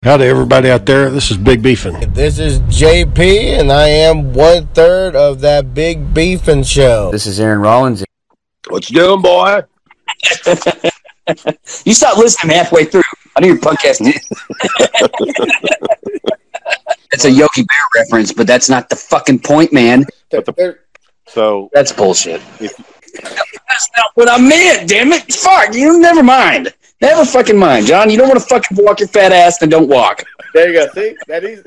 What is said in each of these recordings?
Howdy, everybody out there. This is Big Beefin. This is JP, and I am 1/3 of that Big Beefin' show. This is Aaron Rollins. What you doing, boy? You stopped listening halfway through. I knew your podcast. It's a Yogi Bear reference, but that's not the fucking point, man. So That's bullshit. That's not what I meant, damn it. Fuck, you never mind. Never fucking mind, John. You don't want to fucking walk your fat ass, then don't walk. there you go. See, that easy.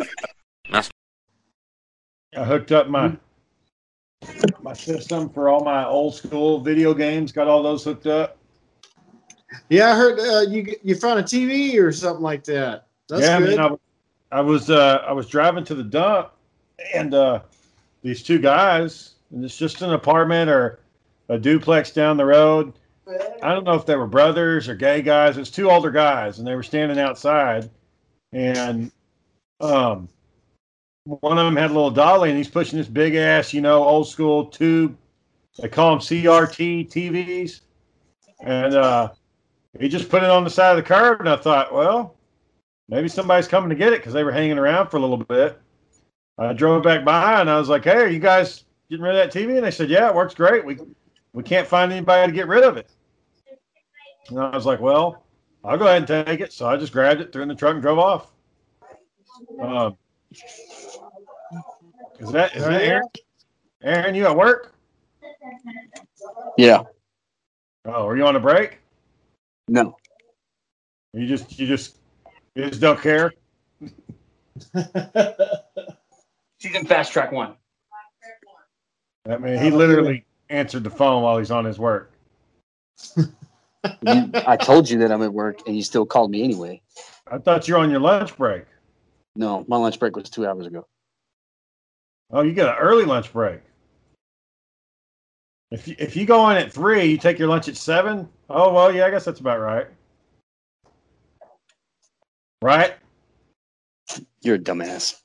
I hooked up my system for all my old school video games. Got all those hooked up. Yeah, I heard you found a TV or something like that. That's good. Man, I was driving to the dump, and these two guys, and it's just an apartment or a duplex down the road. I don't know if they were brothers or gay guys. It's two older guys, and they were standing outside, and one of them had a little dolly, and he's pushing this big ass, old school tube. They call them CRT TVs, and he just put it on the side of the curb, and I thought, well, maybe somebody's coming to get it because they were hanging around for a little bit. I drove back by, and I was like, hey, are you guys getting rid of that TV? And they said, yeah, it works great. We can't find anybody to get rid of it. And I was like, well, I'll go ahead and take it. So I just grabbed it, threw it in the truck, and drove off. Is that Aaron? Aaron, you at work? Yeah. Oh, are you on a break? No. You just don't care? She's in Fast Track 1. I mean, he literally answered the phone while he's on his work. I told you that I'm at work, and you still called me anyway. I thought you were on your lunch break. No, my lunch break was 2 hours ago. Oh, you get an early lunch break. If you go in at 3, you take your lunch at 7. Oh, well, yeah, I guess that's about right. Right? You're a dumbass.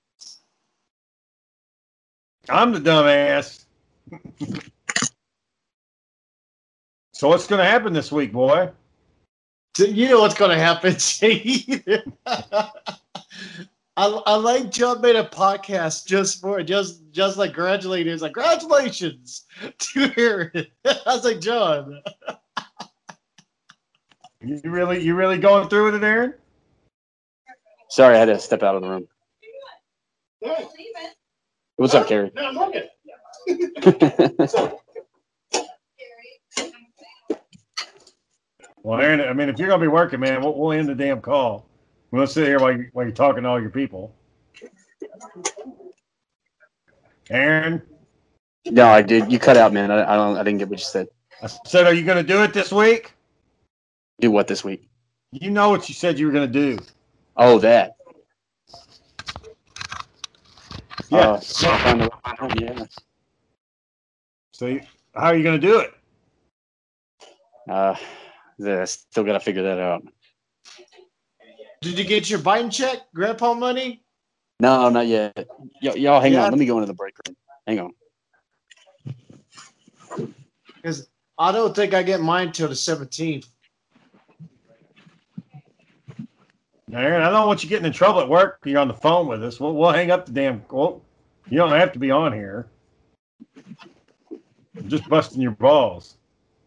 I'm the dumbass. So what's going to happen this week, boy? You know what's going to happen, Jay. I like John made a podcast just like congratulating. It's like congratulations to Aaron. I was like, John. You really going through with it, Aaron? Sorry, I had to step out of the room. What's up, Carrie? No, I'm looking. Well, Aaron, I mean, if you're going to be working, man, we'll end the damn call. We'll sit here while you're talking to all your people. Aaron? No, I did. You cut out, man. I didn't get what you said. I said, are you going to do it this week? Do what this week? You know what you said you were going to do. Oh, that. Yeah. Yeah. So how are you going to do it? Still got to figure that out. Did you get your Biden check, Grandpa money? No, not yet. Y'all hang on. Let me go into the break room. Hang on. Because I don't think I get mine till the 17th. Now, Aaron, I don't want you getting in trouble at work. You're on the phone with us. We'll hang up the damn. Well, you don't have to be on here. I'm just busting your balls.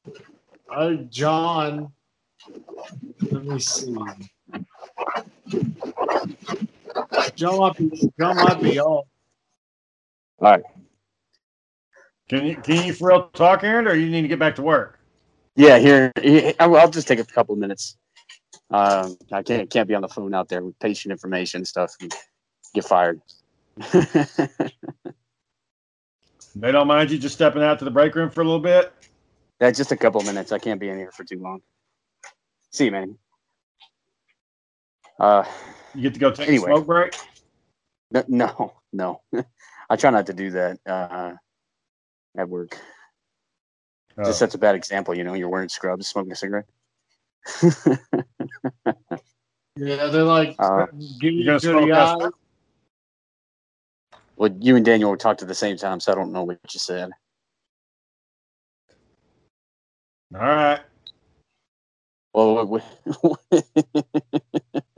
John. Let me see. John might be off. All right. Can you for real talk, Aaron, or you need to get back to work? Yeah, here. I'll just take a couple of minutes. I can't be on the phone out there with patient information stuff and get fired. They don't mind you just stepping out to the break room for a little bit? Yeah, just a couple of minutes. I can't be in here for too long. See you, man. You get to go take a smoke break? No. I try not to do that at work. Just sets a bad example, You're wearing scrubs, smoking a cigarette. Yeah, they're like, give you a dirty eye. Well, you and Daniel talked at the same time, so I don't know what you said. All right. Well, what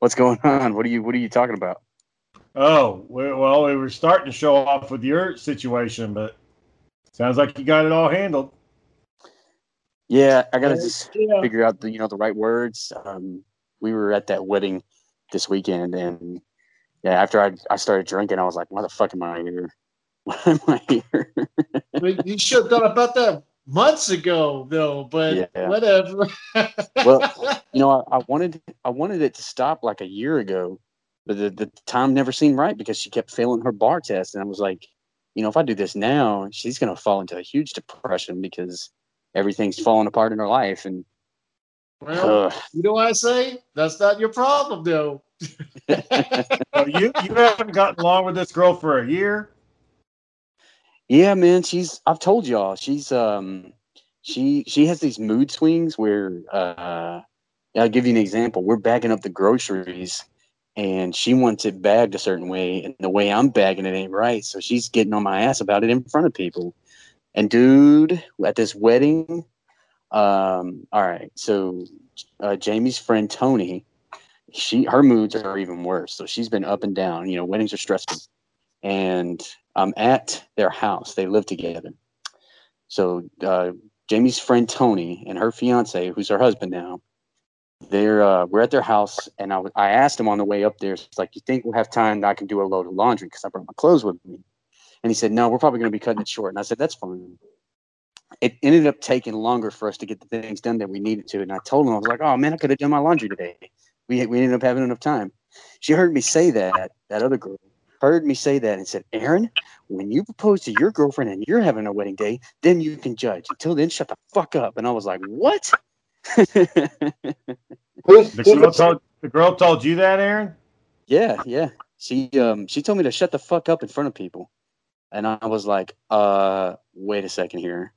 What's going on? What are you talking about? Oh, well, we were starting to show off with your situation, but sounds like you got it all handled. Yeah, I gotta just figure out the right words. We were at that wedding this weekend, and after I started drinking, I was like, "Why the fuck am I here? Why am I here?" You should have thought about that months ago, though. But whatever. Well, I wanted it to stop like a year ago, but the time never seemed right because she kept failing her bar test, and I was like, if I do this now, she's gonna fall into a huge depression because everything's falling apart in her life. And well, you know what I say? That's not your problem, though. So you haven't gotten along with this girl for a year? Yeah, man. I've told y'all, she's she has these mood swings where I'll give you an example. We're bagging up the groceries and she wants it bagged a certain way, and the way I'm bagging it ain't right. So she's getting on my ass about it in front of people. And dude, at this wedding, all right. So Jamie's friend Tony, her moods are even worse. So she's been up and down. Weddings are stressful. And I'm at their house. They live together. So Jamie's friend Tony and her fiance, who's her husband now, we're at their house, and I asked him on the way up there, it's like, "You think we'll have time that I can do a load of laundry?" Because I brought my clothes with me. And he said, "No, we're probably going to be cutting it short." And I said, "That's fine." It ended up taking longer for us to get the things done that we needed to. And I told him, I was like, "Oh man, I could have done my laundry today." We ended up having enough time. She heard me say that other girl heard me say that and said, "Aaron, when you propose to your girlfriend and you're having a wedding day, then you can judge. Until then, shut the fuck up." And I was like, "What?" The girl told you that, Aaron? Yeah. She told me to shut the fuck up in front of people. And I was like, wait a second here.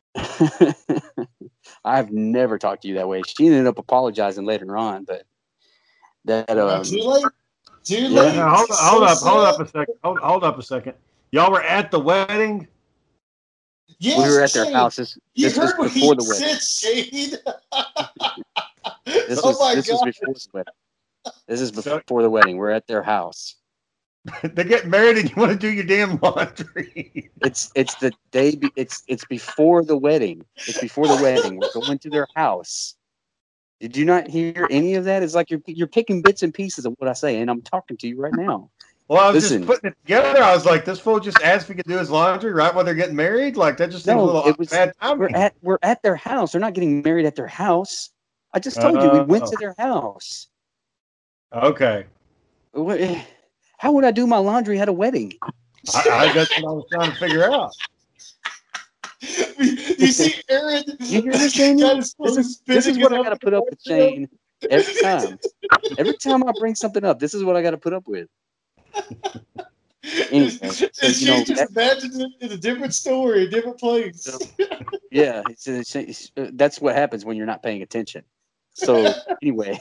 I've never talked to you that way. She ended up apologizing later on, but that too late. Too late. Yeah, hold up a second. Y'all were at the wedding? Yes, we were at their house. This was before the wedding. This was before the wedding. This is before the wedding. We're at their house. They get married and you want to do your damn laundry. It's the day. It's before the wedding. It's before the wedding. We're going to their house. Did you not hear any of that? It's like you're picking bits and pieces of what I say, and I'm talking to you right now. Well, I was just putting it together. I was like, this fool just asked if he could do his laundry right while they're getting married. Like that just seems a little bad timing. We're at their house. They're not getting married at their house. I just told you we went to their house. Okay. How would I do my laundry at a wedding? I that's what I was trying to figure out. You see, Aaron? You hear this, Shane? This is what I got to put up with, Shane. Every time. Every time I bring something up, this is what I got to put up with. Anyway, so, Shane just imagined it in a different story, a different place. Yeah, that's what happens when you're not paying attention. So anyway,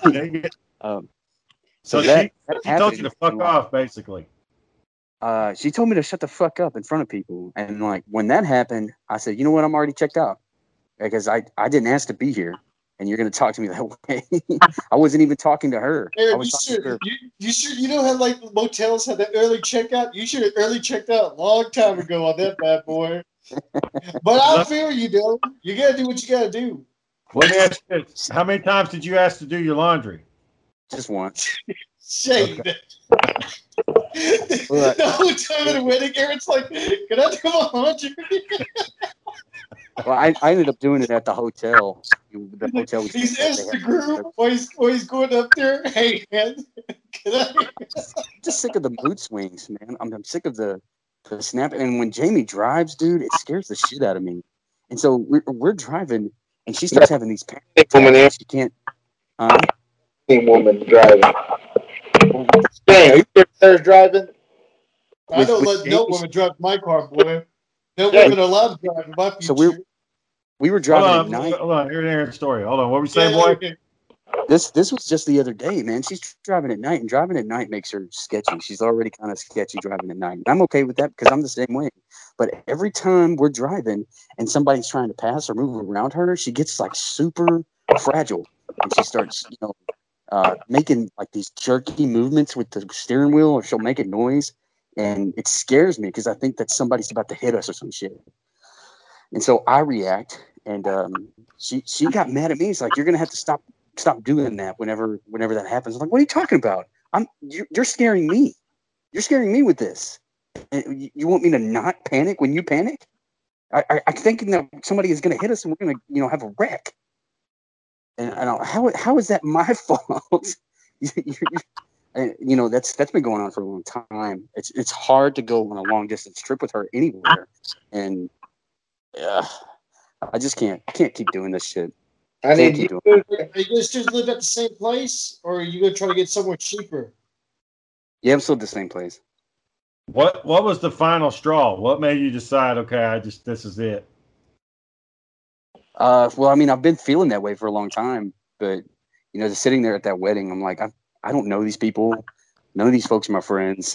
so she told you to fuck off, basically. She told me to shut the fuck up in front of people, and like when that happened, I said, "You know what? I'm already checked out because I didn't ask to be here, and you're going to talk to me that way." I wasn't even talking to her. Aaron, you know how like motels have that early checkout? You should have early checked out a long time ago on that bad boy. But I feel you, though. You got to do what you got to do. Let me ask you this: how many times did you ask to do your laundry? Just once. Shane. Okay. The whole time at a wedding, Aaron's like, "Can I do my laundry?" Well, I ended up doing it at the hotel. The hotel was he's asked the group while he's going up there. "Hey, man, can I?" I'm just sick of the mood swings, man. I'm sick of the snap. And when Jamie drives, dude, it scares the shit out of me. And so we're driving, and she starts having these panic attacks. She can't. Woman driving. Dang, are you sure there's driving? I don't let no woman drive my car, boy. No women are allowed to drive in my future. So we were driving at night. Hold on, here's Aaron's story. Hold on, what were we saying, boy? Okay. This was just the other day, man. She's driving at night, and driving at night makes her sketchy. She's already kind of sketchy driving at night. And I'm okay with that because I'm the same way. But every time we're driving and somebody's trying to pass or move around her, she gets like super fragile, and she starts, making like these jerky movements with the steering wheel, or she'll make a noise, and it scares me because I think that somebody's about to hit us or some shit. And so I react, and she got mad at me. It's like, you're gonna have to stop doing that whenever that happens. I'm like, what are you talking about? You're scaring me. You're scaring me with this. And you want me to not panic when you panic? I'm thinking that somebody is gonna hit us and we're gonna have a wreck. And I don't, how is that my fault? That's been going on for a long time. It's hard to go on a long distance trip with her anywhere, and I just can't keep doing this shit. Are you going to still live at the same place, or are you going to try to get somewhere cheaper? Yeah, I'm still at the same place. What was the final straw? What made you decide, okay, this is it? Well, I mean, I've been feeling that way for a long time, but just sitting there at that wedding, I'm like, I don't know these people. None of these folks are my friends.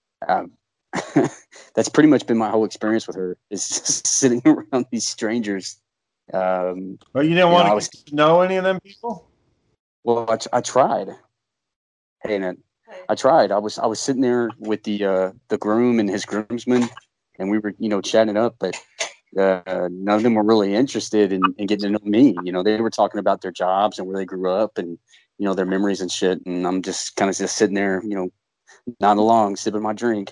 That's pretty much been my whole experience with her, is just sitting around these strangers. Well, you didn't want to know any of them people? Well, I tried. Hey, Ned, I tried. I was sitting there with the groom and his groomsmen, and we were chatting it up, but none of them were really interested in getting to know me. They were talking about their jobs and where they grew up and their memories and shit, and I'm just kind of just sitting there, nodding along, sipping my drink.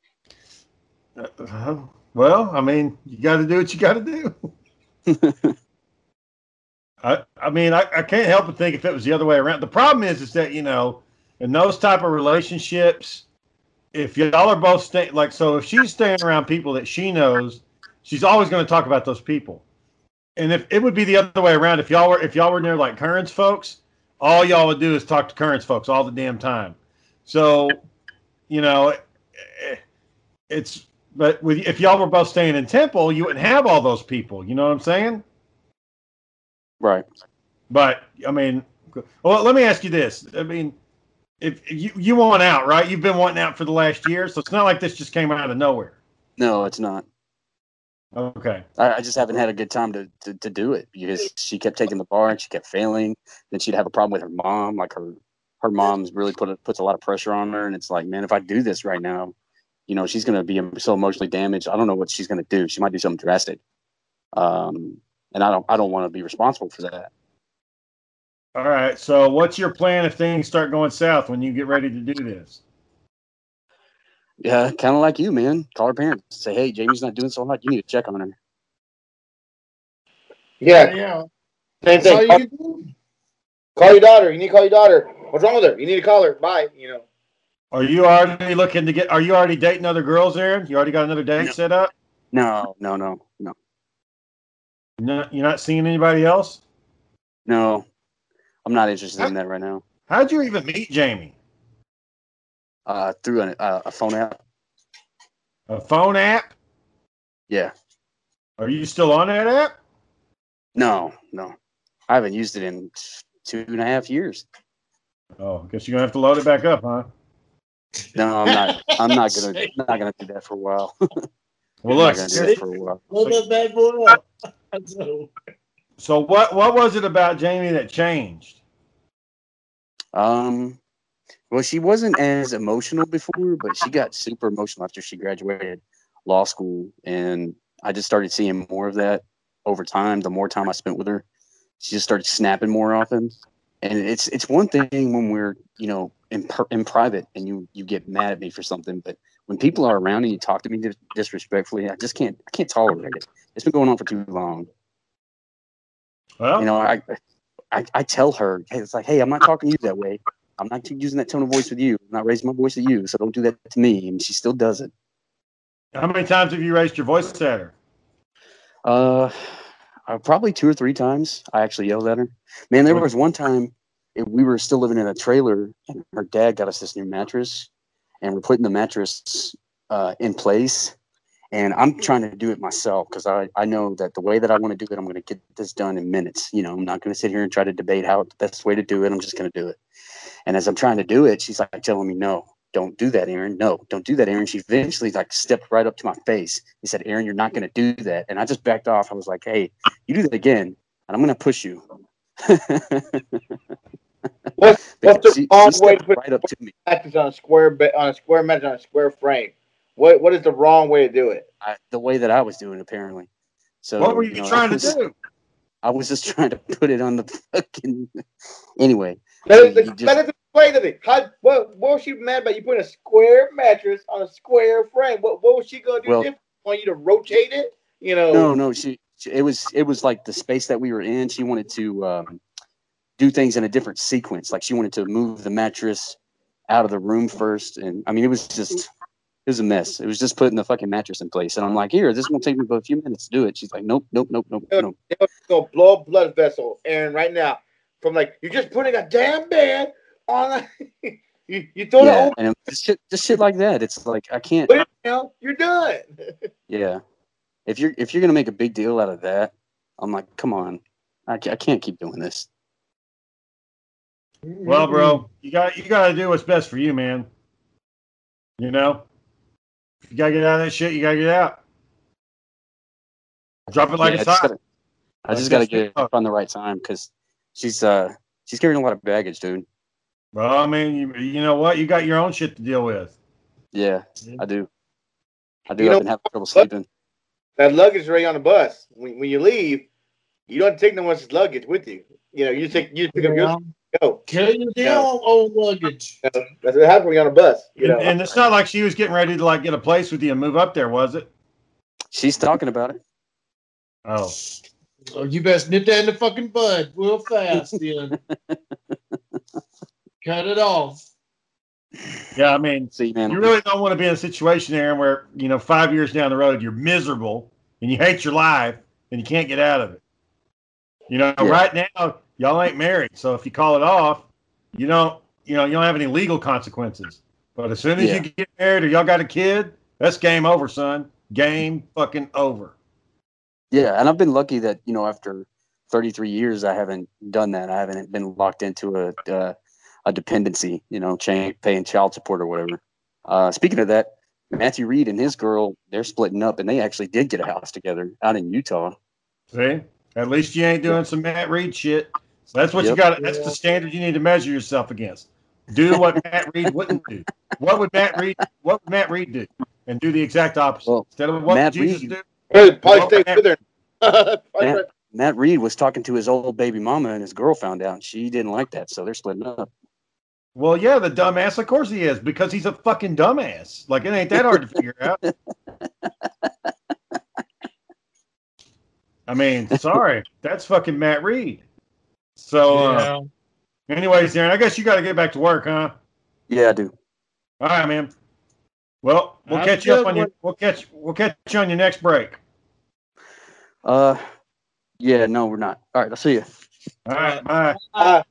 Well, I mean, you got to do what you got to do. I mean, I can't help but think if it was the other way around. The problem is that, in those type of relationships, if y'all are both staying, like, so if she's staying around people that she knows, she's always going to talk about those people. And if it would be the other way around, if y'all were near like Curran's folks, all y'all would do is talk to Curran's folks all the damn time. So, but if y'all were both staying in Temple, you wouldn't have all those people. You know what I'm saying? Right. But I mean, well, let me ask you this. I mean, if you want out, right? You've been wanting out for the last year, so it's not like this just came out of nowhere. No, it's not. Okay. I just haven't had a good time to do it, because she kept taking the bar and she kept failing. Then she'd have a problem with her mom. Like her mom's really puts a lot of pressure on her, and it's like, man, if I do this right now, she's going to be so emotionally damaged. I don't know what she's going to do. She might do something drastic. And I don't want to be responsible for that. All right. So what's your plan if things start going south when you get ready to do this? Yeah, kind of like you, man. Call her parents. Say, hey, Jamie's not doing so hot. You need to check on her. Yeah. Same thing. Call your daughter. You need to call your daughter. What's wrong with her? You need to call her. Bye. Are you already are you already dating other girls, Aaron? You already got another date set up? No. No, you're not seeing anybody else? No, I'm not interested in that right now. How'd you even meet Jamie? Through a phone app. A phone app? Yeah. Are you still on that app? No. I haven't used it in 2.5 years. Oh, I guess you're gonna have to load it back up, huh? No, I'm not. I'm not gonna do that for a while. Well, look. Load that bad boy up. So what was it about Jamie that changed? Well, she wasn't as emotional before, but she got super emotional after she graduated law school, and I just started seeing more of that over time. The more time I spent with her, she just started snapping more often. And it's one thing when we're in private and you get mad at me for something, but when people are around and you talk to me disrespectfully, I can't tolerate it. It's been going on for too long. Well, I tell her, hey, it's like, hey, I'm not talking to you that way. I'm not using that tone of voice with you. I'm not raising my voice at you, so don't do that to me. And she still does it. How many times have you raised your voice at her? Probably 2 or 3 times. I actually yelled at her. Man, there was one time we were still living in a trailer, and her dad got us this new mattress, and we're putting the mattress in place. And I'm trying to do it myself because I know that the way that I want to do it, I'm going to get this done in minutes. I'm not going to sit here and try to debate how the best way to do it. I'm just going to do it. And as I'm trying to do it, she's like telling me, no, don't do that, Aaron. No, don't do that, Aaron. She eventually stepped right up to my face. He said, Aaron, you're not going to do that. And I just backed off. I was like, hey, you do that again, and I'm going to push you. What's the wrong way to stepped put right up to me. mattress on a square mattress on a square frame? What is the wrong way to do it? The way that I was doing, apparently. So What were you trying to do? I was just trying to put it on the fucking. Anyway, Let us explain to me. What was she mad about? You put a square mattress on a square frame. What was she gonna do different? Want you to rotate it? You know? No. It was like the space that we were in. She wanted to do things in a different sequence. Like she wanted to move the mattress out of the room first, and I mean, it was a mess. It was just putting the fucking mattress in place, and I'm like, here, this is gonna take me but a few minutes to do it. She's like, nope. Gonna blow a blood vessel, Aaron, right now. From like, you're just putting a damn bed on. You throw it over. And just shit like that. It's like I can't. Put it down, you're done. Yeah. If you're gonna make a big deal out of that, I'm like, come on, I can't keep doing this. Well, bro, you got to do what's best for you, man. You know, you gotta get out of that shit. You gotta get out. Drop it like it's hot. I just gotta get up on the right time because she's carrying a lot of baggage, dude. Well, I mean, you know what? You got your own shit to deal with. Yeah, I do. I've been having trouble sleeping. That luggage is already on the bus. When you leave, you don't take no one's luggage with you. You know, you pick up your go. Carry your damn old luggage. That's what happens when you're on a bus. You know? And it's not like she was getting ready to like get a place with you and move up there, was it? She's talking about it. Oh, you best nip that in the fucking bud real fast, then. Cut it off. Yeah, I mean, see, man, you really don't want to be in a situation, Aaron, where 5 years down the road you're miserable and you hate your life and you can't get out of it. Right now y'all ain't married, so if you call it off, you don't have any legal consequences. But as soon as you get married or y'all got a kid, that's game over, son. Game fucking over. Yeah, and I've been lucky that after 33 years, I haven't done that. I haven't been locked into a dependency, paying child support or whatever. Speaking of that, Matthew Reed and his girl, they're splitting up, and they actually did get a house together out in Utah. See, at least you ain't doing some Matt Reed shit. So that's what you got. That's the standard you need to measure yourself against. Do what Matt Reed wouldn't do. What would Matt Reed do? And do the exact opposite. Well, instead of what Matt Jesus Reed, do. Probably stay with her. Matt Reed was talking to his old baby mama, and his girl found out, and she didn't like that, so they're splitting up. Well, yeah, the dumbass, of course he is, because he's a fucking dumbass. Like, it ain't that hard to figure out. I mean, sorry. That's fucking Matt Reed. So, anyways, Darren, I guess you got to get back to work, huh? Yeah, I do. All right, man. Well, we'll catch you up on we'll catch you on your next break. Yeah, no, we're not. All right, I'll see you. All right, bye.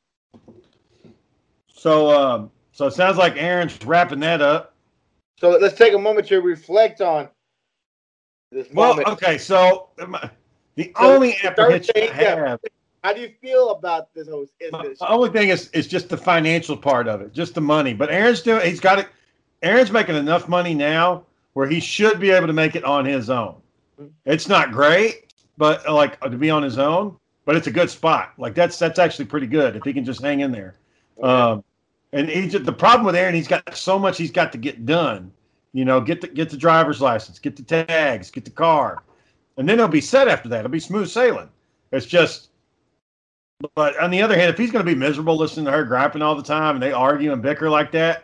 So it sounds like Aaron's wrapping that up. So let's take a moment to reflect on this moment. Well, okay, so the only apprehension I have. How do you feel about this whole instance? The only thing is just the financial part of it, just the money. But Aaron's making enough money now where he should be able to make it on his own. It's not great, but like to be on his own, but it's a good spot. Like that's actually pretty good if he can just hang in there. Okay. And the problem with Aaron, he's got so much he's got to get done. Get the driver's license, get the tags, get the car, and then he'll be set after that. It'll be smooth sailing. It's just. But on the other hand, if he's going to be miserable listening to her griping all the time and they argue and bicker like that,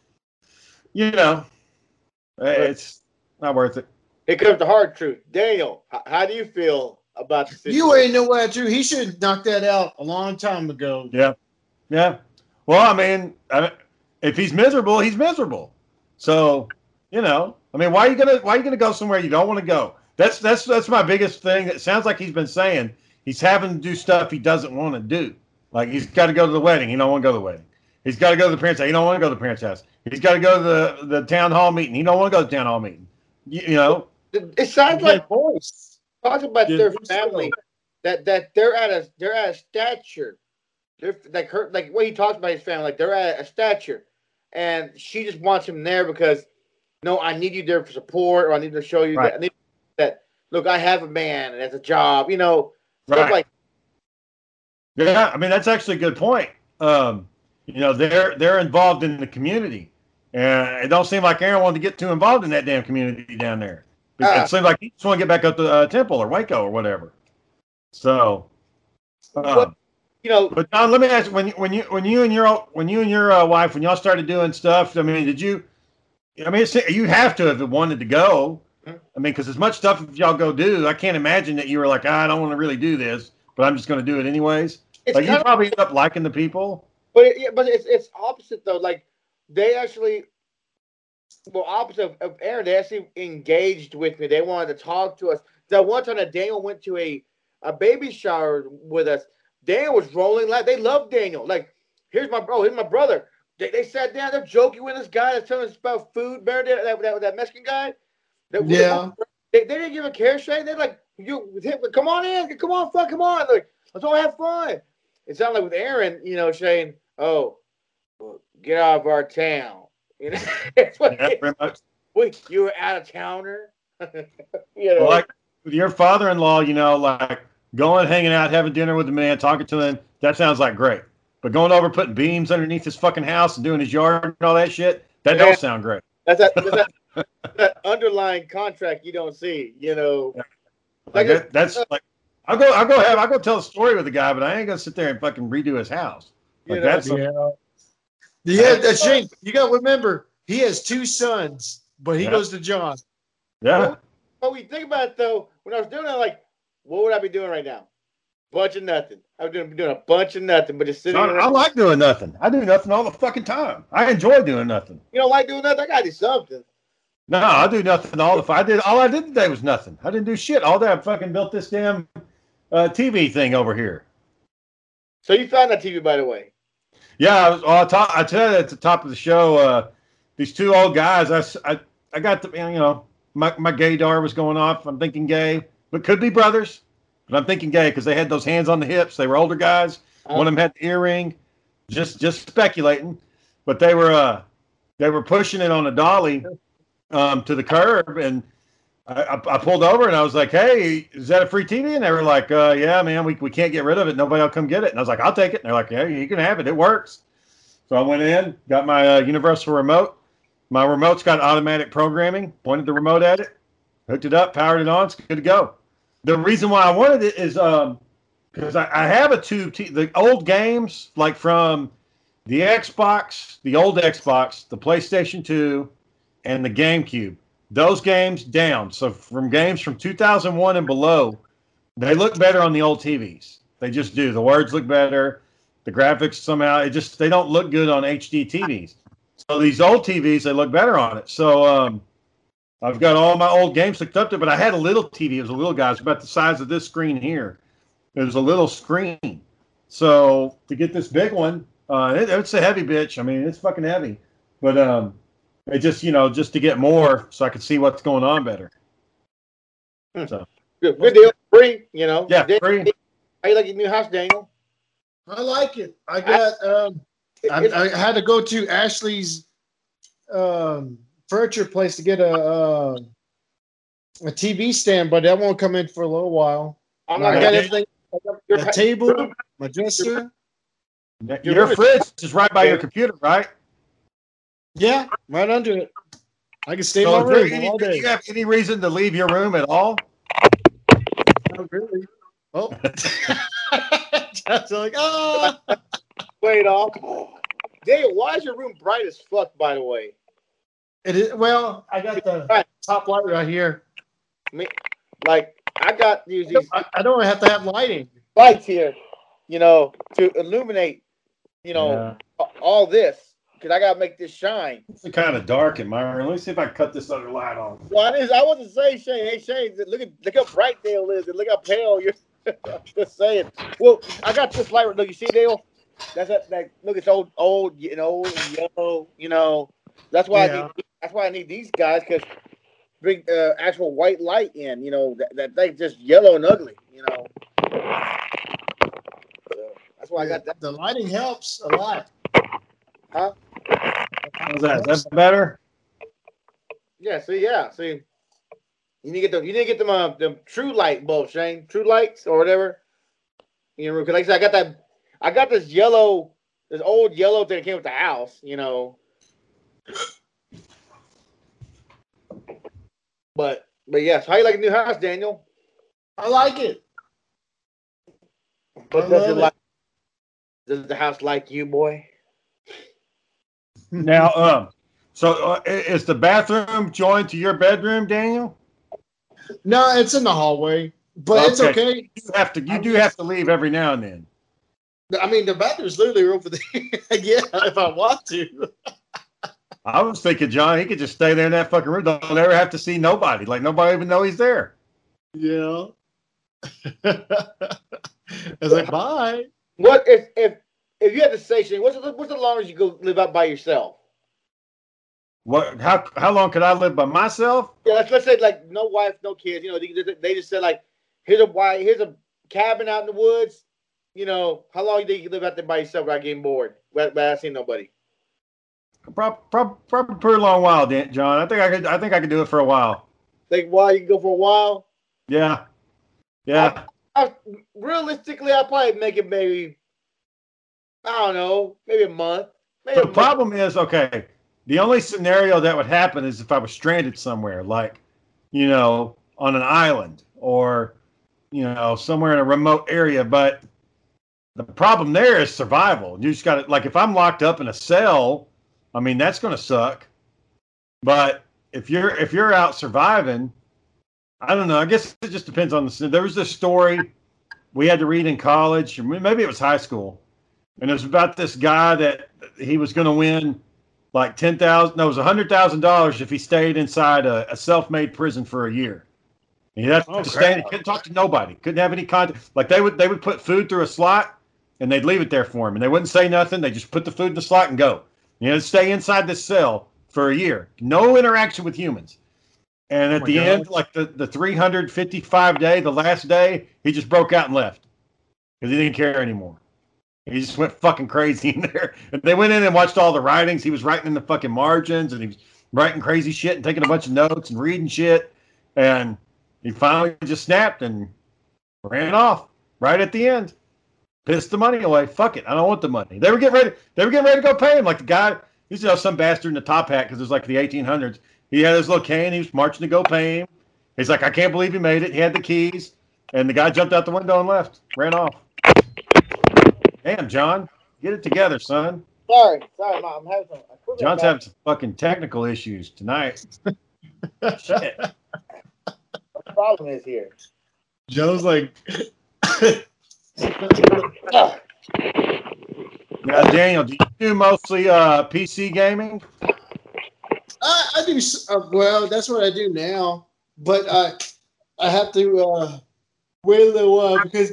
it's not worth it. It comes to hard truth. Daniel, how do you feel about the situation? You ain't know what, Drew. He should have knocked that out a long time ago. Yeah. Well, I mean, if he's miserable, he's miserable. So, why are you gonna go somewhere you don't want to go? That's my biggest thing. It sounds like he's been saying he's having to do stuff he doesn't want to do. Like he's got to go to the wedding. He don't want to go to the wedding. He's got to go to the parents' house. He don't want to go to the parents' house. He's got to go to the town hall meeting. He don't want to go to the town hall meeting. It sounds like voice. Talk about their family. That they're at a stature. They're like what he talks about his family. Like they're at a stature, and she just wants him there because no, I need you there for support, or I need to show you that look, I have a man and it's a job. Stuff right. like. Yeah, I mean that's actually a good point. they're involved in the community, and it don't seem like Aaron wanted to get too involved in that damn community down there. It seems like he just want to get back up to Temple or Waco or whatever. So, but Don, let me ask you: when you and your wife, when y'all started doing stuff, I mean, did you? I mean, you have to have wanted to go. I mean, because as much stuff as y'all go do, I can't imagine that you were like, I don't want to really do this, but I'm just going to do it anyways. Like you probably end up liking the people. But it's opposite though. Like they actually, opposite of Aaron, they actually engaged with me. They wanted to talk to us. That one time that Daniel went to a baby shower with us, Daniel was rolling like they loved Daniel. Like here's my brother. They sat down, they're joking with this guy that's telling us about food, that Mexican guy. They didn't give a care, Shane. They're like, come on in, come on, come on. Like, let's all have fun. It sounded like with Aaron, Shane, get out of our town. That's what wait, you were out of towner? Well, like with your father-in-law, like going, hanging out, having dinner with the man, talking to him, that sounds like great. But going over, putting beams underneath his fucking house and doing his yard and all that shit, that don't sound great. That's that underlying contract you don't see, Like that's like I'll go tell a story with the guy, but I ain't gonna sit there and fucking redo his house. Like Shane, you got to remember he has 2 sons, but he goes to John. Yeah. But we think about it though, when I was doing that, like, what would I be doing right now? Bunch of nothing. I'm doing a bunch of nothing, but just sitting. I like doing nothing. I do nothing all the fucking time. I enjoy doing nothing. You don't like doing nothing? I gotta do something. No, I do nothing all the. All I did today was nothing. I didn't do shit all day. I fucking built this damn TV thing over here. So you found that TV, by the way? Yeah, I tell you at the top of the show. These 2 old guys. I got the my gaydar was going off. I'm thinking gay, but could be brothers. But I'm thinking gay because they had those hands on the hips. They were older guys. One of them had the earring. Just speculating, but they were pushing it on a dolly to the curb, and I pulled over and I was like, "Hey, is that a free TV?" And they were like, "Yeah, man, we can't get rid of it. Nobody will come get it." And I was like, "I'll take it." And they're like, "Yeah, you can have it. It works." So I went in, got my universal remote. My remote's got automatic programming. Pointed the remote at it, hooked it up, powered it on. It's good to go. The reason why I wanted it is because I have a tube. The old games, like from the Xbox, the old Xbox, the PlayStation 2, and the GameCube. Those games down. So from games from 2001 and below, they look better on the old TVs. They just do. The words look better. The graphics somehow, they don't look good on HD TVs. So these old TVs, they look better on it. So I've got all my old games hooked up to it, but I had a little TV. It was a little guy. It was about the size of this screen here. It was a little screen. So to get this big one, it's a heavy bitch. I mean, it's fucking heavy. But it just, just to get more so I could see what's going on better. So good deal. Free, Yeah, free. How you like your new house, Daniel? I like it. I got I had to go to Ashley's furniture place to get a TV stand, but that won't come in for a little while. I got everything. A table, my dresser. Your fridge is right by your computer, right? Yeah, right under it. I can stay in my room all day. Do you have any reason to leave your room at all? Not really. Oh. So like, wait off. Daniel, why is your room bright as fuck, by the way? It is. Well, I got the top light right here. I got these. I don't have to have lighting. Lights here, to illuminate, all this. Because I got to make this shine. It's kind of dark in my room. Let me see if I can cut this other light on. Well, I wasn't saying, Shane. Hey, Shane, look how bright Dale is, and look how pale you're. Just saying. Well, I got this light. Look, you see, Dale? That's that. Look, it's old, and yellow. That's why I need these guys, because bring actual white light in. That thing just yellow and ugly. That's why I got that. The lighting helps a lot. Huh? How's that? Is that better? Yeah. See. You need to get them true light bulbs, Shane. True lights or whatever. Because like I said, I got this yellow this old yellow thing that came with the house, you know. But yes, how you like the new house, Daniel? I like it. But does the house like you, boy? Now, is the bathroom joined to your bedroom, Daniel? No, it's in the hallway, but it's okay. You do have to leave every now and then. I mean, the bathroom's literally over there. Yeah, if I want to. I was thinking, John, he could just stay there in that fucking room. Don't ever have to see nobody. Like, nobody even know he's there. Yeah. I was like, bye. What if you had to say something? What's the longest you go live out by yourself? What? How long could I live by myself? Yeah, let's say like no wife, no kids. You know, they just said like here's a cabin out in the woods. You know, how long do you think you can live out there by yourself without getting bored? Without seeing nobody. Probably pretty long while, John. I think I could do it for a while. Think why you can go for a while? Yeah. Realistically, I'll probably make it maybe, I don't know, maybe a month. The problem is, okay, the only scenario that would happen is if I was stranded somewhere, like, you know, on an island or, you know, somewhere in a remote area. But the problem there is survival. You just got to, like, if I'm locked up in a cell, I mean, that's going to suck. But if you're out surviving, I don't know. I guess it just depends on the. There was this story we had to read in college, or maybe it was high school, and it was about this guy that he was going to win like $10,000. No, it was $100,000 if he stayed inside a self-made prison for a year. And he'd have to stay. He couldn't talk to nobody. Couldn't have any contact. Like they would put food through a slot, and they'd leave it there for him, and they wouldn't say nothing. They just put the food in the slot and go. You know, stay inside this cell for a year. No interaction with humans. And at the end, like the 355 day, the last day, he just broke out and left because he didn't care anymore. He just went fucking crazy in there. And they went in and watched all the writings. He was writing in the fucking margins, and he was writing crazy shit and taking a bunch of notes and reading shit. And he finally just snapped and ran off right at the end. Pissed the money away. Fuck it. I don't want the money. They were getting ready to go pay him. Like the guy, he's some bastard in the top hat because it was like the 1800s. He had his little cane. He was marching to go pay him. He's like, I can't believe he made it. He had the keys. And the guy jumped out the window and left. Ran off. Damn, John. Get it together, son. Sorry, Mom. I'm having some. John's having some fucking technical issues tonight. Shit. What the problem is here? Joe's like... Now, Daniel, do you do mostly PC gaming? I do. Well, that's what I do now. But I have to wait a little while because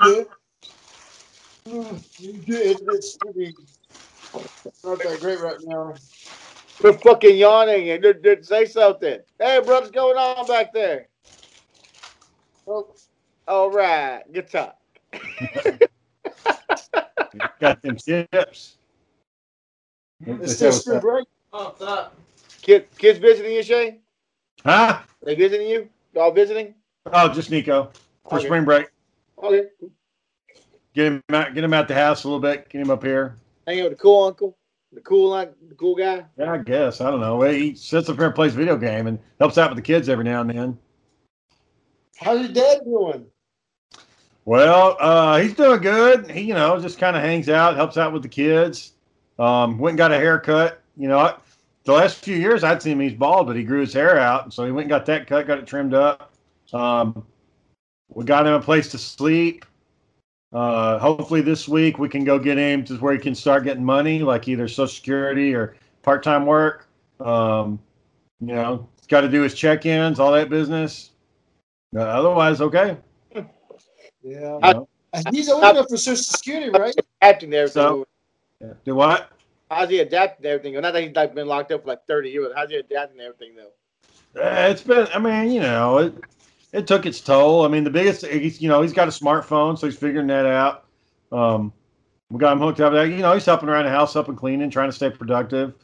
it's pretty not that great right now. We're fucking yawning and say something. Hey, bro, what's going on back there? Oh, all right, good talk. Got them chips. It's still spring break. Oh, what's up? Kids visiting you, Shay? Huh? Are they visiting you? Y'all visiting? Oh, just Nico for spring break. Okay. Get him out the house a little bit. Get him up here. Hang out with the cool uncle, the cool guy. Yeah, I guess. I don't know. He sits up here and plays video game and helps out with the kids every now and then. How's your dad doing? Well, he's doing good. He, just kind of hangs out, helps out with the kids. Went and got a haircut. The last few years I'd seen him, he's bald, but he grew his hair out. And so he went and got that cut, got it trimmed up. We got him a place to sleep. Hopefully this week we can go get him to where he can start getting money, like either Social Security or part-time work. He's got to do his check-ins, all that business. Otherwise, okay. Yeah. He's old enough for Social Security, right? Adapting to everything. So, do what? How's he adapting to everything? Not that he's been locked up for like 30 years. How's he adapting to everything, though? It's been, it took its toll. I mean, the biggest, he's got a smartphone, so he's figuring that out. We got him hooked up. He's helping around the house, helping cleaning, trying to stay productive.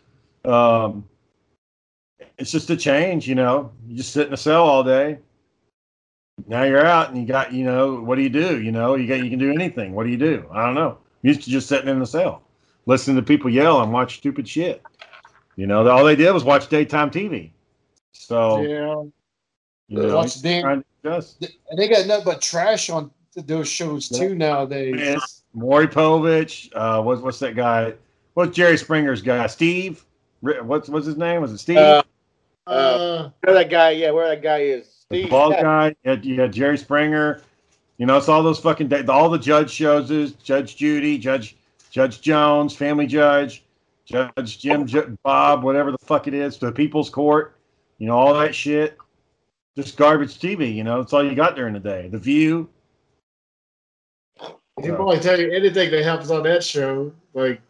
It's just a change, You just sit in a cell all day. Now you're out, and you got, what do you do? You can do anything. What do you do? I don't know. Used to just sitting in the cell. listen to people yell and watch stupid shit. You know, all they did was watch daytime TV. So Yeah. you know, Watch them. And they got nothing but trash on those shows too nowadays. And Maury Povich. What's that guy? What's Jerry Springer's guy? Steve. What's his name? Was it Steve? Where that guy? Yeah, where that guy is? Steve. The bald guy. Yeah, Jerry Springer. You know, it's all those fucking all the judge shows is Judge Judy, Judge Jones, Family Judge, Judge Jim, Bob, whatever the fuck it is, the People's Court. You know, all that shit. Just garbage TV. You know, that's all you got during the day. The View. He'll probably tell you anything that happens on that show. Like,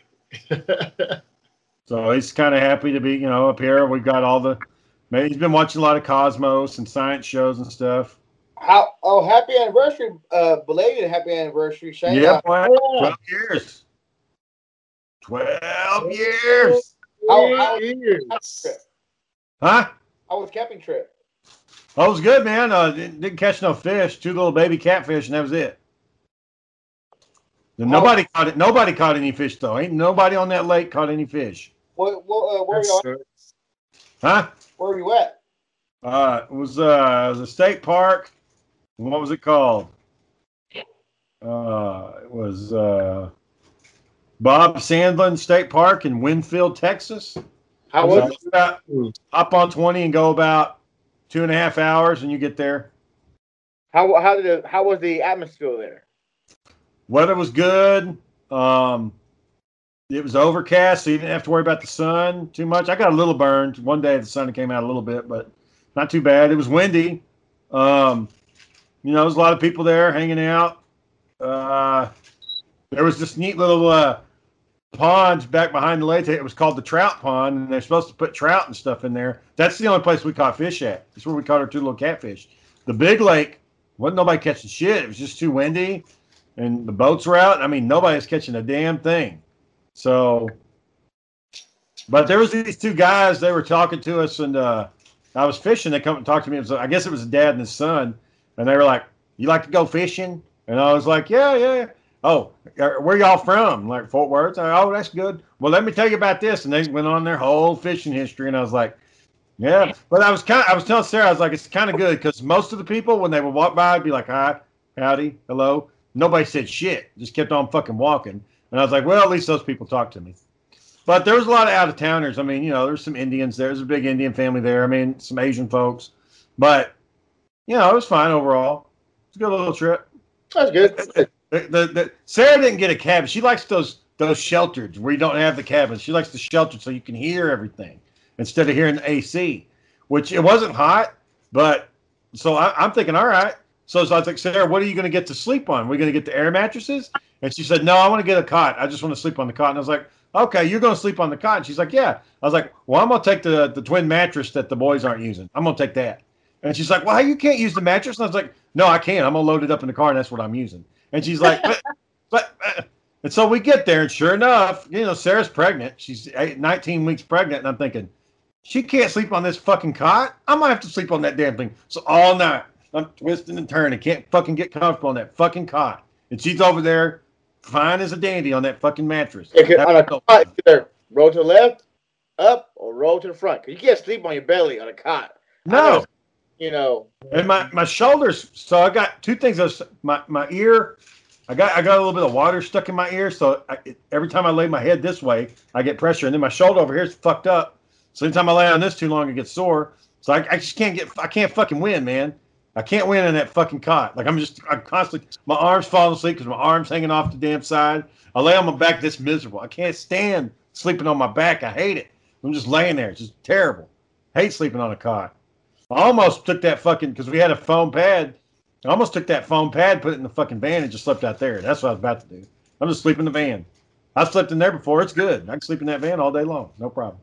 so he's kind of happy to be, you know, up here. We've got all the. He's been watching a lot of Cosmos and science shows and stuff. Happy anniversary, belated happy anniversary, Shane. Yeah, 12 years. 12 years. How Huh? How was camping trip? Oh, it was good, man. Didn't catch no fish. 2 little baby catfish, and that was it. Nobody caught it. Nobody caught any fish though. Ain't nobody on that lake caught any fish. Where are you at? Huh? Where are you at? It was the state park. What was it called? It was Bob Sandlin State Park in Winfield, Texas. How was it? Hop on 20 and go about 2.5 hours, and you get there. How was the atmosphere there? Weather was good. It was overcast, so you didn't have to worry about the sun too much. I got a little burned. One day the sun came out a little bit, but not too bad. It was windy. You know, there's a lot of people there hanging out. There was this neat little pond back behind the lake. It was called the Trout Pond, and they're supposed to put trout and stuff in there. That's the only place we caught fish at. That's where we caught our 2 little catfish. The big lake, wasn't nobody catching shit. It was just too windy, and the boats were out. I mean, nobody's catching a damn thing. So, but there was these 2 guys. They were talking to us, and I was fishing. They come and talked to me. I guess it was a dad and his son. And they were like, "You like to go fishing?" And I was like, yeah. Oh, where y'all from? Like Fort Worth? Oh, that's good. Well, let me tell you about this. And they went on their whole fishing history. And I was like, yeah. But I was telling Sarah, I was like, it's kind of good because most of the people, when they would walk by, I'd be like, hi, howdy, hello. Nobody said shit. Just kept on fucking walking. And I was like, well, at least those people talked to me. But there was a lot of out-of-towners. I mean, you know, there's some Indians there. There's a big Indian family there. I mean, some Asian folks. But you know, it was fine overall. It's a good little trip. That's good. Sarah didn't get a cabin. She likes those sheltered where you don't have the cabin. She likes the sheltered so you can hear everything instead of hearing the AC, which it wasn't hot. But so I'm thinking, all right. So I was like, Sarah, what are you going to get to sleep on? Are we going to get the air mattresses? And she said, no, I want to get a cot. I just want to sleep on the cot. And I was like, okay, you're going to sleep on the cot. And she's like, yeah. I was like, well, I'm going to take the twin mattress that the boys aren't using. I'm going to take that. And she's like, well, you can't use the mattress. And I was like, no, I can't. I'm going to load it up in the car, and that's what I'm using. And she's like, and so we get there, and sure enough, you know, Sarah's pregnant. She's 19 weeks pregnant, and I'm thinking, she can't sleep on this fucking cot? I might have to sleep on that damn thing. So all night, I'm twisting and turning. Can't fucking get comfortable on that fucking cot. And she's over there, fine as a dandy on that fucking mattress. On a cot, either roll to the left, up, or roll to the front. Because you can't sleep on your belly on a cot. No. You know, and my shoulders. So I got 2 things. My ear. I got a little bit of water stuck in my ear. So every time I lay my head this way, I get pressure, and then my shoulder over here is fucked up. So anytime I lay on this too long, it gets sore. So I just can't I can't fucking win, man. I can't win in that fucking cot. Like I'm constantly. My arms falling asleep because my arms hanging off the damn side. I lay on my back. This miserable. I can't stand sleeping on my back. I hate it. I'm just laying there. It's just terrible. Hate sleeping on a cot. I almost took that fucking, because we had a foam pad. I almost took that foam pad, put it in the fucking van, and just slept out there. That's what I was about to do. I'm just sleeping in the van. I've slept in there before. It's good. I can sleep in that van all day long. No problem.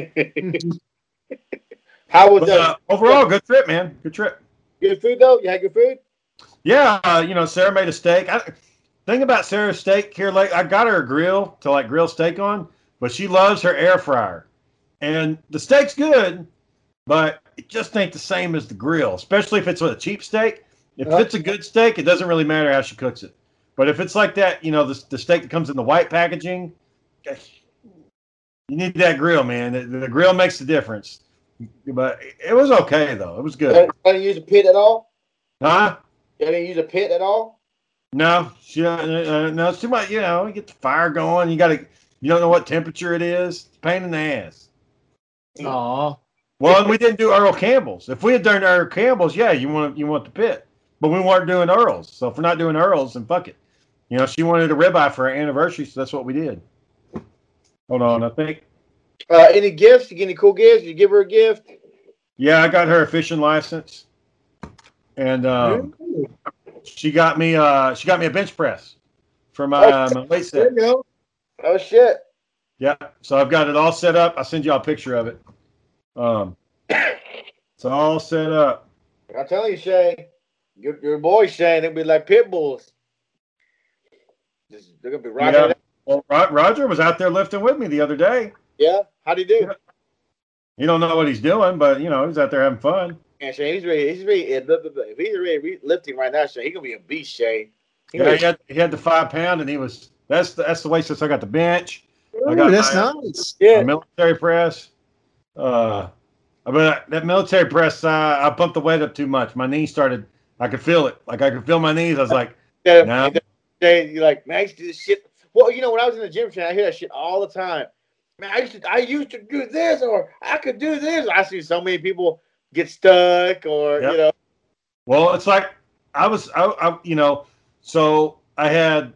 How was that? Overall, good trip, man. Good trip. Good food, though? You had good food? Yeah. You know, Sarah made a steak. Thing about Sarah's steak here, like, I got her a grill to, like, grill steak on, but she loves her air fryer. And the steak's good, but it just ain't the same as the grill, especially if it's with a cheap steak. If it's a good steak, it doesn't really matter how she cooks it. But if it's like that, you know, the steak that comes in the white packaging, you need that grill, man. The grill makes the difference. But it was okay though. It was good. I didn't use a pit at all. Huh? You didn't use a pit at all. No, no, it's too much. You know, you get the fire going. You don't know what temperature it is. It's a pain in the ass. Aw. Well, and we didn't do Earl Campbell's. If we had done Earl Campbell's, yeah, you want the pit, but we weren't doing Earl's. So if we're not doing Earl's, then fuck it. You know, she wanted a ribeye for her anniversary, so that's what we did. Hold on, I think. Any gifts? You get any cool gifts? You give her a gift? Yeah, I got her a fishing license, and she got me a bench press for my weight set. There you go. Oh shit! Yeah, so I've got it all set up. I'll send you all a picture of it. It's all set up. I'm telling you, Shay, your boy Shay, they'll be like pit bulls. They're gonna be rocking. Yeah. Well, Roger was out there lifting with me the other day. Yeah, how'd he do? You don't know what he's doing, but you know he's out there having fun. Yeah, Shay, he's ready. He's ready. If he's ready lifting right now, Shay, he's gonna be a beast, Shay. He had the 5 pound, and he was. That's the way since I got the bench. I Ooh, got that's my, nice. Yeah. military press. But that military press, I pumped the weight up too much. My knees started. I could feel it. Like I could feel my knees. I was like, no. You're like, man, I used to do this shit. Well, you know, when I was in the gym, Shay, I hear that shit all the time. Man, I used to do this, or I could do this. I see so many people get stuck, or Yep. you know. Well, it's like I you know, so I had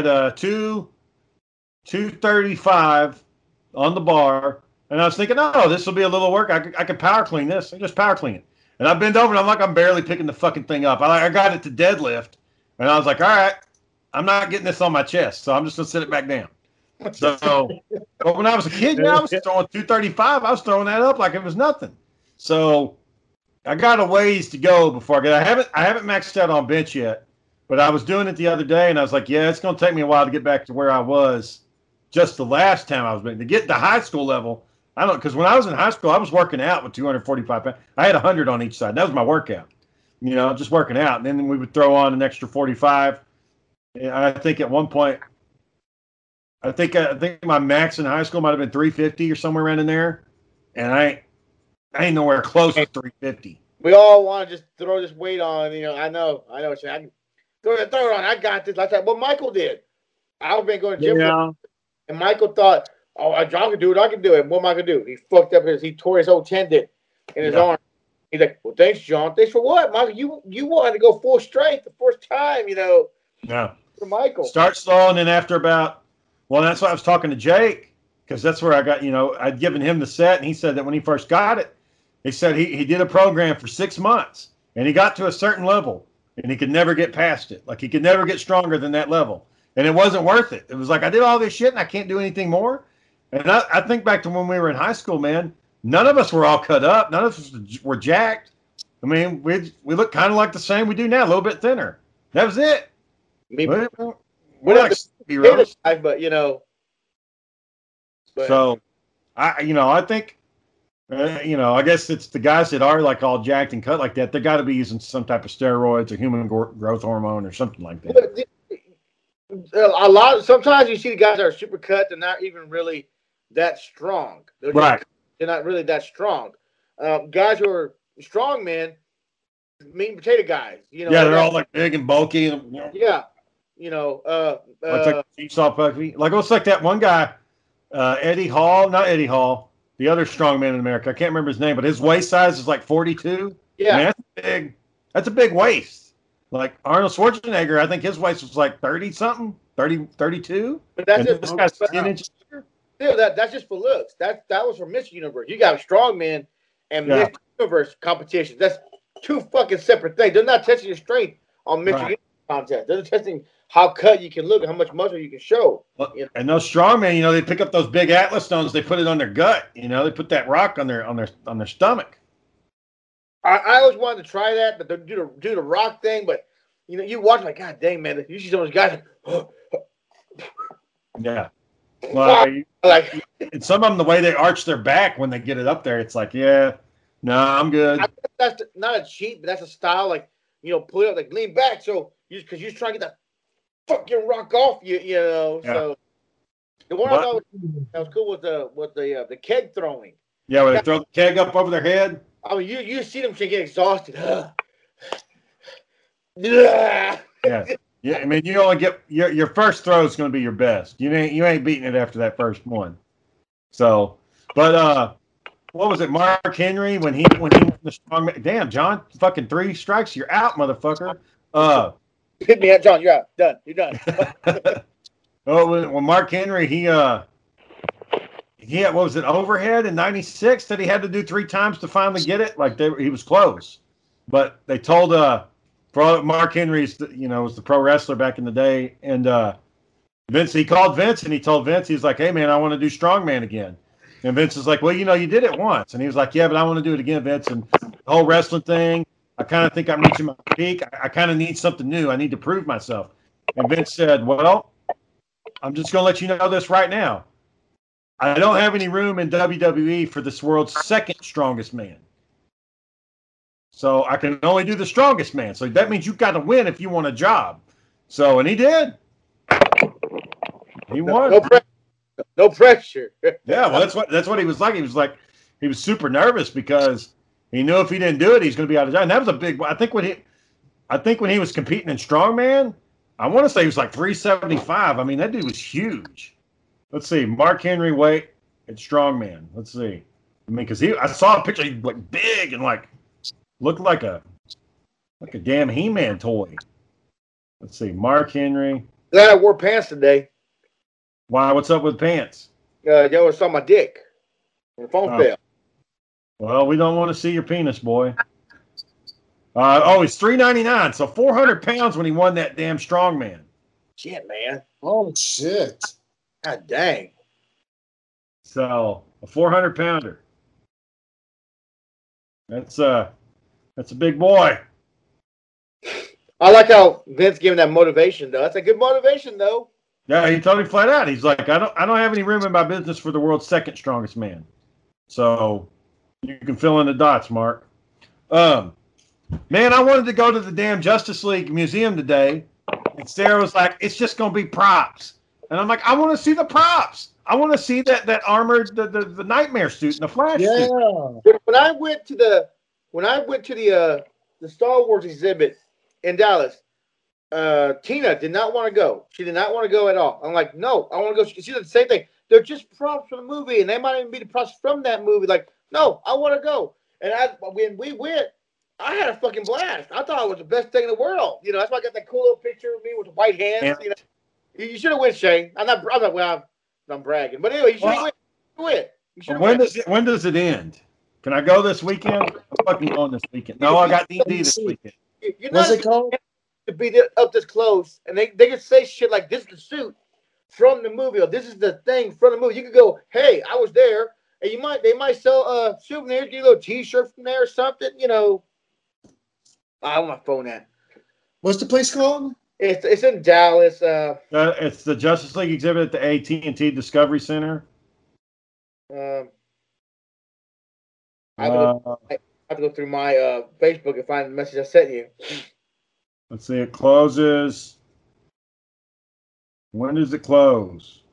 235 on the bar, and I was thinking, oh, this will be a little work. I could power clean this. I just power clean it, and I bend over, and I'm barely picking the fucking thing up. I got it to deadlift, and I was like, all right, I'm not getting this on my chest, so I'm just gonna sit it back down. So, but when I was a kid, I was throwing 235. I was throwing that up like it was nothing. So I got a ways to go before I get. I haven't maxed out on bench yet, but I was doing it the other day, and I was like, yeah, it's going to take me a while to get back to where I was just the last time I was to get to high school level. I don't, because when I was in high school, I was working out with 245 pounds. I had 100 on each side. That was my workout, you know, just working out. And then we would throw on an extra 45. And I think at one point, I think my max in high school might have been 350 or somewhere around in there, and I ain't nowhere close to 350. We all want to just throw this weight on. You know, I know. Shay, I can throw it on. I got this. Like that. What Michael did. I've been going to gym, and Michael thought, "Oh, I can do it. I can do it." And what Michael do? He fucked up he tore his whole tendon in his arm. He's like, "Well, thanks, John. Thanks for what, Michael? You wanted to go full strength the first time, you know." Yeah. For Michael, start slow, and then after about. Well, that's why I was talking to Jake, because that's where I got, you know, I'd given him the set, and he said that when he first got it, he said he did a program for 6 months, and he got to a certain level, and he could never get past it. Like, he could never get stronger than that level. And it wasn't worth it. It was like, I did all this shit, and I can't do anything more. And I think back to when we were in high school, man, none of us were all cut up. None of us were jacked. I mean, we look kind of like the same we do now, a little bit thinner. That was it. We're like heroes. But you know. So, I think, I guess it's the guys that are like all jacked and cut like that. They got to be using some type of steroids or human growth hormone or something like that. Sometimes you see the guys that are super cut. They're not even really that strong. They're not really that strong. Guys who are strong men, meat and potato guys. You know. Yeah, they're all like big and bulky. And, Yeah. You know, like seesaw puffy. Like, it's like that one guy, Eddie Hall, not Eddie Hall, the other strong man in America. I can't remember his name, but his waist size is like 42. Yeah. Man, that's a big waist. Like Arnold Schwarzenegger, I think his waist was like 30 something, 32. But that's just, this guy's 10 inches bigger. Still, that's just for looks. That was for Miss Universe. You got strong men and Miss Universe competitions. That's two fucking separate things. They're not testing your strength on Miss Universe contest. They're testing how cut you can look and how much muscle you can show. Well, you know? And those strongmen, they pick up those big Atlas stones. They put it on their gut. They put that rock on their stomach. I always wanted to try that, but do the rock thing. But you watch like, God dang, man, you see some of those guys. Yeah. Well, and some of them, the way they arch their back when they get it up there, it's like, yeah, no, I'm good. That's not a cheat, but that's a style. Like, pull it up, like lean back. So because you're trying to get that fucking rock off, you know. Yeah. So The one I thought that was cool was the keg throwing. Yeah, when they throw the keg up over their head. I mean, you see them get exhausted. Yeah. Yeah. I mean, you only get your first throw is going to be your best. You ain't beating it after that first one. So, but what was it, Mark Henry when he the strong man? Damn, John, fucking 3 strikes, you're out, motherfucker. Hit me, John. You're out. Done. You're done. Oh, when Mark Henry he had what was it, overhead in '96 that he had to do 3 times to finally get it. Like he was close, but they told Mark Henry's was the pro wrestler back in the day, and Vince, he called Vince and he told Vince, he's like, hey man, I want to do strongman again. And Vince is like, well, you did it once. And he was like, yeah, but I want to do it again, Vince. And the whole wrestling thing, I kind of think I'm reaching my peak. I kind of need something new. I need to prove myself. And Vince said, well, I'm just going to let you know this right now. I don't have any room in WWE for this world's second strongest man. So I can only do the strongest man. So that means you've got to win if you want a job. So, and he did. He won. No pressure. Yeah, well, that's what he was like. He was super nervous because he knew if he didn't do it, he's going to be out of job. And that was a big. I think when he was competing in strongman, I want to say he was like 375. I mean, that dude was huge. Let's see, Mark Henry weight at strongman. Let's see. I mean, because I saw a picture, he was like big and like looked like a damn He-Man toy. Let's see, Mark Henry. Glad I wore pants today. Why? What's up with pants? Y'all saw my dick. The phone fell. Well, we don't want to see your penis, boy. He's 399, so 400 pounds when he won that damn strongman. Shit, man. Oh shit. God dang. So a 400 pounder. That's a big boy. I like how Vince giving that motivation though. That's a good motivation though. Yeah, he told me flat out. He's like, I don't have any room in my business for the world's second strongest man. So you can fill in the dots, Mark. Man, I wanted to go to the damn Justice League Museum today, and Sarah was like, "It's just gonna be props," and I'm like, "I want to see the props. I want to see that armored the Nightmare suit and the Flash suit." When I went to the Star Wars exhibit in Dallas, Tina did not want to go. She did not want to go at all. I'm like, no, I want to go. She did the same thing. They're just props from the movie, and they might even be the props from that movie. Like, no, I want to go. And when we went, I had a fucking blast. I thought it was the best thing in the world. That's why I got that cool little picture of me with the white hands. You should have went, Shane. I'm bragging, but anyway, you should have went. When does it end? Can I go this weekend? I'm fucking going this weekend. No, I got DD this weekend. What's it called? To be up this close, and they can say shit like, "This is the suit from the movie," or "This is the thing from the movie." You could go, "Hey, I was there," and they might sell souvenirs, get a little T-shirt from there or something. I want my phone at. What's the place called? It's in Dallas. It's the Justice League exhibit at the AT&T Discovery Center. I have to go through my Facebook and find the message I sent you. Let's see. It closes. When does it close?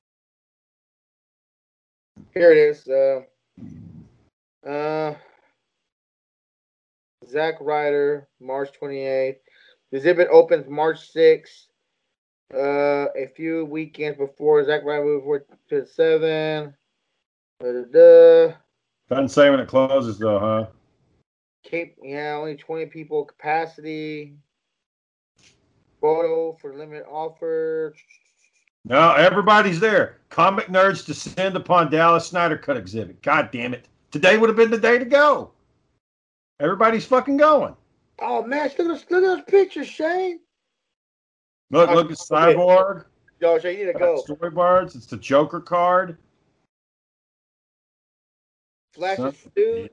Here it is. Zack Ryder, March 28th. The exhibit opens March 6th. A few weekends before Zack Ryder moved to 7. Doesn't say when it closes, though, huh? Only 20 people capacity. Photo for limited offer. No, everybody's there. Comic nerds descend upon Dallas Snyder Cut exhibit. God damn it. Today would have been the day to go. Everybody's fucking going. Oh, man, look at those pictures, Shane. Look at Cyborg. Yo, Shane, you need to go. Storyboards. It's the Joker card. Flash's suit.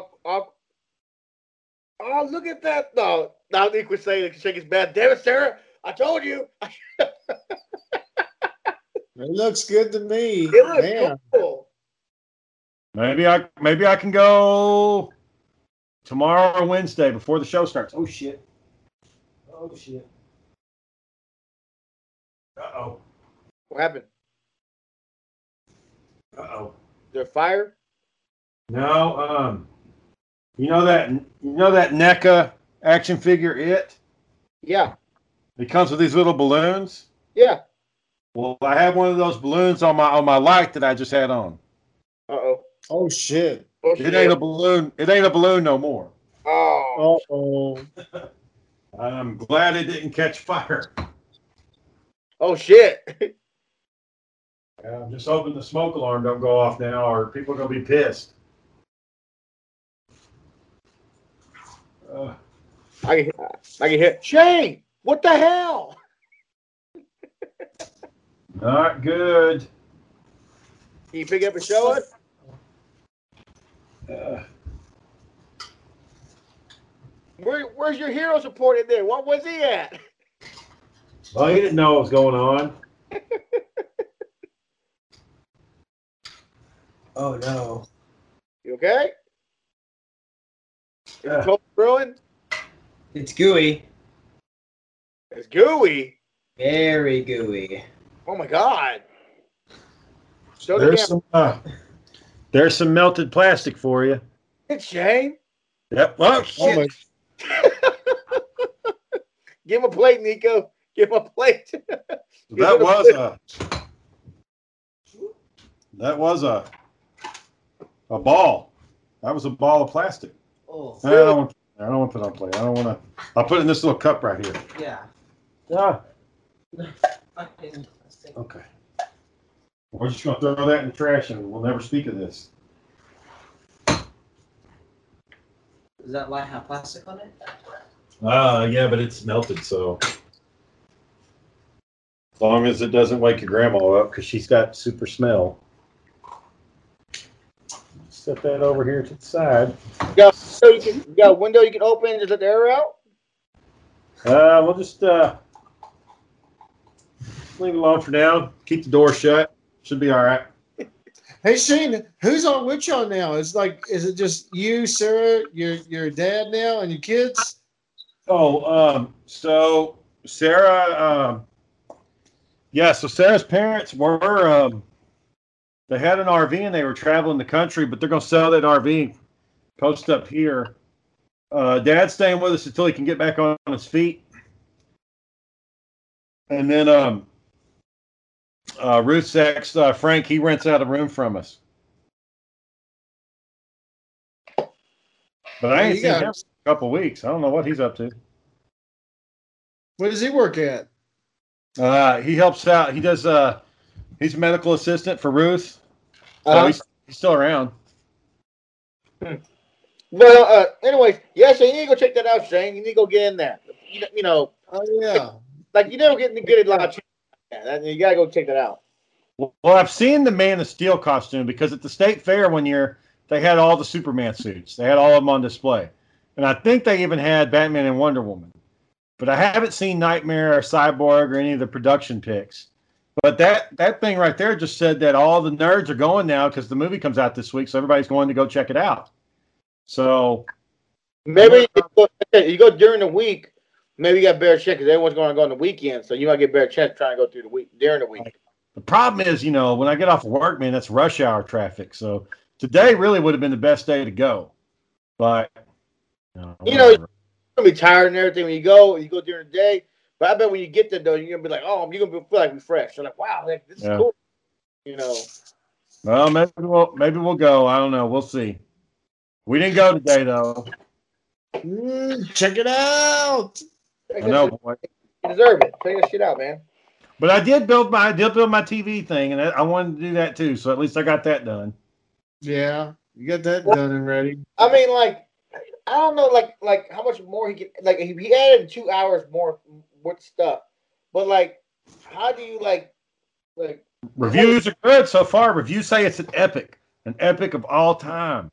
Oh, look at that. No, now Nick was saying it shake his bad. Damn it, Sarah. I told you. It looks good to me. It looks cool. Maybe I can go tomorrow or Wednesday before the show starts. Oh shit. Uh-oh. What happened? Uh-oh. They're fire? No, you know that NECA action figure It? Yeah. It comes with these little balloons. Yeah. Well, I have one of those balloons on my light that I just had on. Uh-oh. Oh shit. Oh, It ain't a balloon. It ain't a balloon no more. Oh. Oh. I'm glad it didn't catch fire. Oh, shit. I'm just hoping the smoke alarm don't go off now, or people are gonna be pissed. I can hear, Shane, what the hell? Not good. Can you pick up and show us? Where's your hero support in there? What was he at? Well, he didn't know what was going on. Oh no. You okay? Is the cold ruined? It's gooey. It's gooey. Very gooey. Oh my god. Show the There's some melted plastic for you. It's Shane. Yep. Oh shit. Give him a plate, Nico. Give him a plate. That was a ball. That was a ball of plastic. Oh. I don't want to put it on plate. I don't want to. I'll put it in this little cup right here. Yeah. Yeah. Okay. We're just going to throw that in the trash and we'll never speak of this. Does that light have plastic on it? Yeah, but it's melted, so. As long as it doesn't wake your grandma up, because she's got super smell. Set that over here to the side. You got a window you can open and just let the air out? We'll just leave it alone for now. Keep the door shut. Should be all right. Hey Shane, who's on with y'all now? Is it just you, Sarah, your dad now, and your kids? Oh, so Sarah, so Sarah's parents were, they had an RV and they were traveling the country, but they're going to sell that RV, post up here. Dad's staying with us until he can get back on his feet. And then, Ruth's ex, Frank, he rents out a room from us. But I ain't seen him in a couple weeks. I don't know what he's up to. Where does he work at? He helps out. He does. He's a medical assistant for Ruth. So he's still around. Well, anyways, Shane, you need to go check that out, Shane. You need to go get in there. You know. Oh yeah. Like you never get a lot of. You gotta go check that out. Well, I've seen the Man of Steel costume because at the state fair one year they had all the Superman suits. They had all of them on display, and I think they even had Batman and Wonder Woman. But I haven't seen Nightmare or Cyborg or any of the production pics. But that thing right there just said that all the nerds are going now because the movie comes out this week, so everybody's going to go check it out. So maybe you go during the week. Maybe you got better chance because everyone's going to go on the weekend, so you might get better chance trying to go through the week during the week. The problem is, when I get off of work, man, that's rush hour traffic. So today really would have been the best day to go, but you're gonna be tired and everything when you go during the day. But I bet when you get there, though, you're gonna be like, oh, you're gonna feel like refreshed. You're like, wow, this is cool. Well, maybe we'll go. I don't know. We'll see. We didn't go today though. Check it out. I know, boy. You deserve it. Check that shit out, man. But I did build my TV thing, and I wanted to do that too. So at least I got that done. Yeah, you got that done and ready. I mean, I don't know, like how much more he can. He added 2 hours more with stuff, but how do you like? Reviews are good so far. Reviews say it's an epic of all time.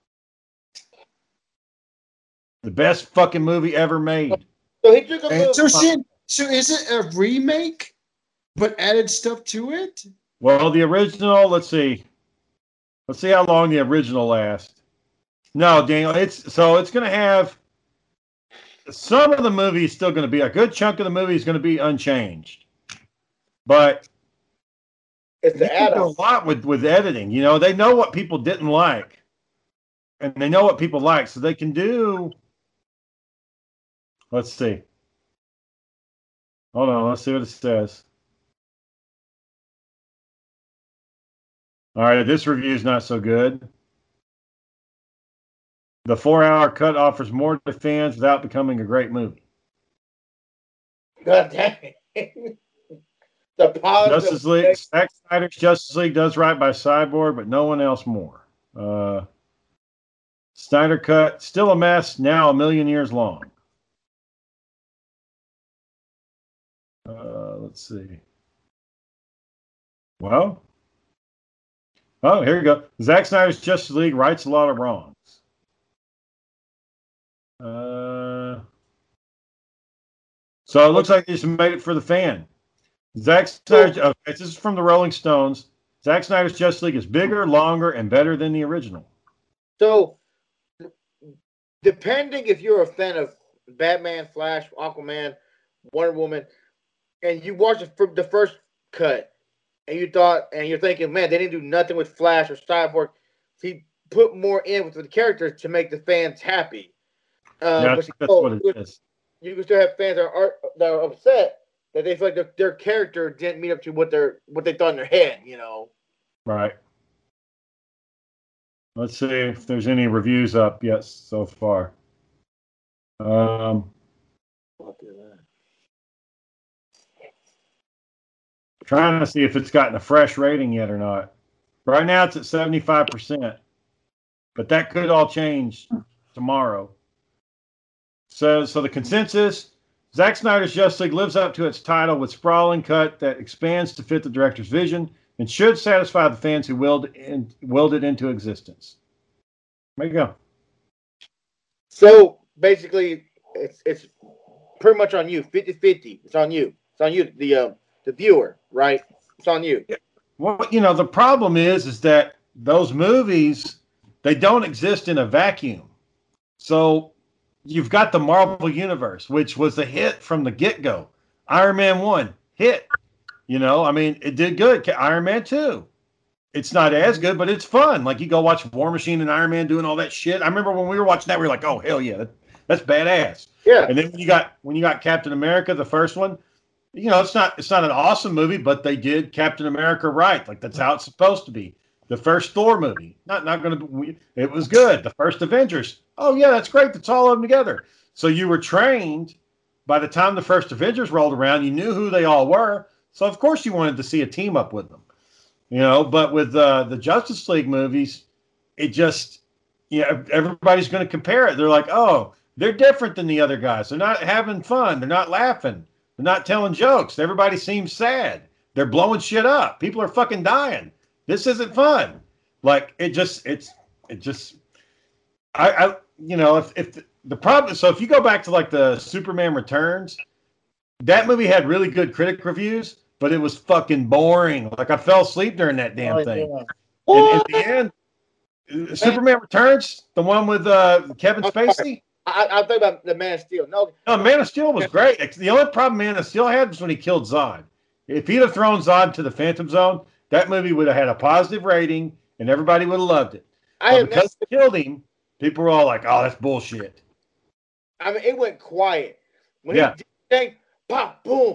The best fucking movie ever made. So he took a movie. So is it a remake, but added stuff to it? Well, the original. Let's see how long the original lasts. No, Daniel. It's going to have some of the movie is still going to be a good chunk of the movie is going to be unchanged, but It's the you can do a add-on. lot with editing. You know, they know what people didn't like, and they know what people like, so they can do. Let's see. Hold on. Let's see what it says. All right, this review is not so good. The 4-hour cut offers more to fans without becoming a great movie. God damn it. The positive. Justice League, Zack Snyder's Justice League does right by Cyborg, but no one else more. Snyder cut, still a mess, now a million years long. Let's see. Well, oh, here you go. Zack Snyder's Justice League rights a lot of wrongs. So it looks like they just made it for the fan. Zack Snyder. Okay, this is from the Rolling Stones. Zack Snyder's Justice League is bigger, longer, and better than the original. So, depending if you're a fan of Batman, Flash, Aquaman, Wonder Woman, and you watched the first cut, and you're thinking, man, they didn't do nothing with Flash or Cyborg. He put more in with the characters to make the fans happy. Yeah, but that's what it is. You can still have fans that are upset that they feel like their character didn't meet up to what they thought in their head, you know. Right. Let's see if there's any reviews up yet so far. Trying to see if it's gotten a fresh rating yet or not. Right now it's at 75%, but that could all change tomorrow. So the consensus, Zack Snyder's Justice League lives up to its title with sprawling cut that expands to fit the director's vision and should satisfy the fans who willed it into existence. There you go. So basically, it's pretty much on you, 50-50. It's on you. It's on you, the viewer, right? It's on you. Yeah. Well, you know, the problem is that those movies, they don't exist in a vacuum. So you've got the Marvel Universe, which was a hit from the get-go. Iron Man 1, hit. You know, I mean, it did good. Iron Man 2. It's not as good, but it's fun. Like, you go watch War Machine and Iron Man doing all that shit. I remember when we were watching that, we were like, oh, hell yeah, that's badass. Yeah. And then when you got Captain America, the first one, you know, it's not an awesome movie, but they did Captain America right. Like, that's how it's supposed to be. The first Thor movie, not going to be, it was good. The first Avengers, oh yeah, that's great. That's all of them together. So you were trained by the time the first Avengers rolled around, you knew who they all were. So of course you wanted to see a team up with them, you know. But with the Justice League movies, it just, yeah, everybody's going to compare it. They're like, oh, they're different than the other guys. They're not having fun. They're not laughing. They're not telling jokes. Everybody seems sad. They're blowing shit up. People are fucking dying. This isn't fun. Like, I you know, if the problem, so if you go back to like the Superman Returns, that movie had really good critic reviews, but it was fucking boring. Like, I fell asleep during that damn thing. Yeah. And in the end, Superman Returns, the one with Kevin Spacey. I think about the Man of Steel. No, Man of Steel was great. The only problem Man of Steel had was when he killed Zod. If he'd have thrown Zod to the Phantom Zone, that movie would have had a positive rating, and everybody would have loved it. Because he killed him, people were all like, "Oh, that's bullshit." I mean, it went quiet when he did thing. Pop, boom.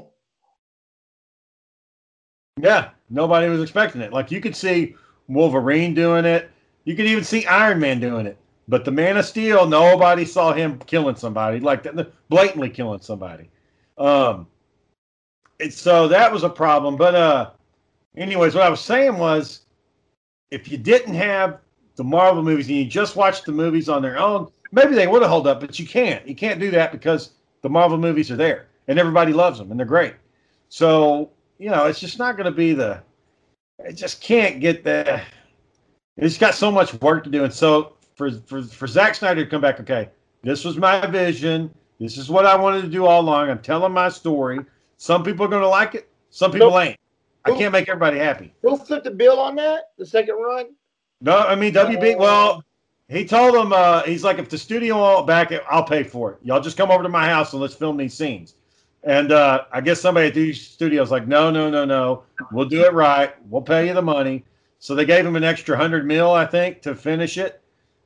Yeah, nobody was expecting it. Like, you could see Wolverine doing it. You could even see Iron Man doing it. But the Man of Steel, nobody saw him killing somebody, like that, blatantly killing somebody. So that was a problem. But anyways, what I was saying was, if you didn't have the Marvel movies and you just watched the movies on their own, maybe they would have held up, but you can't. You can't do that because the Marvel movies are there and everybody loves them and they're great. So, you know, it's just not going to be it just can't get the, it's got so much work to do. And so for Zack Snyder to come back, okay, this was my vision. This is what I wanted to do all along. I'm telling my story. Some people are going to like it. Some people ain't. I can't make everybody happy. Who flipped the bill on that? The second run? No, I mean, WB, well, he told them, he's like, if the studio won't back it, I'll pay for it. Y'all just come over to my house and let's film these scenes. And I guess somebody at these studios like, no. We'll do it right. We'll pay you the money. So they gave him an extra $100 million, I think, to finish it.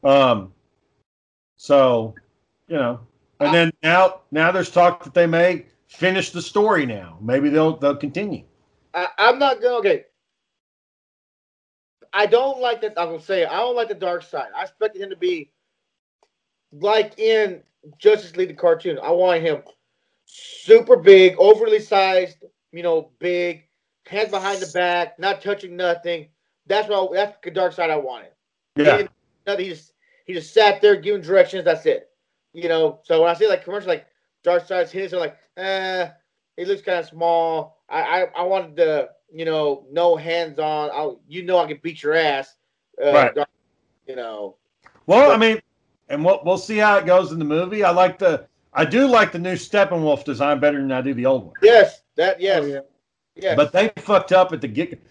So, you know, and then now there's talk that they may finish the story now. Maybe they'll continue. I'm not going to. Okay. I don't like that. I'm going to say it. I don't like the dark side. I expected him to be like in Justice League, the cartoon. I want him super big, overly sized, you know, big, hands behind the back, not touching nothing. That's the dark side I wanted. Yeah. He just sat there giving directions. That's it. You know, so when I see like commercials like dark side's hitting, so like, he looks kind of small. I wanted the, you know, no hands on. I can beat your ass. Right. You know. Well, I mean, and we'll see how it goes in the movie. I do like the new Steppenwolf design better than I do the old one. Yes. Oh, yeah. Yes. But they fucked up at the gig.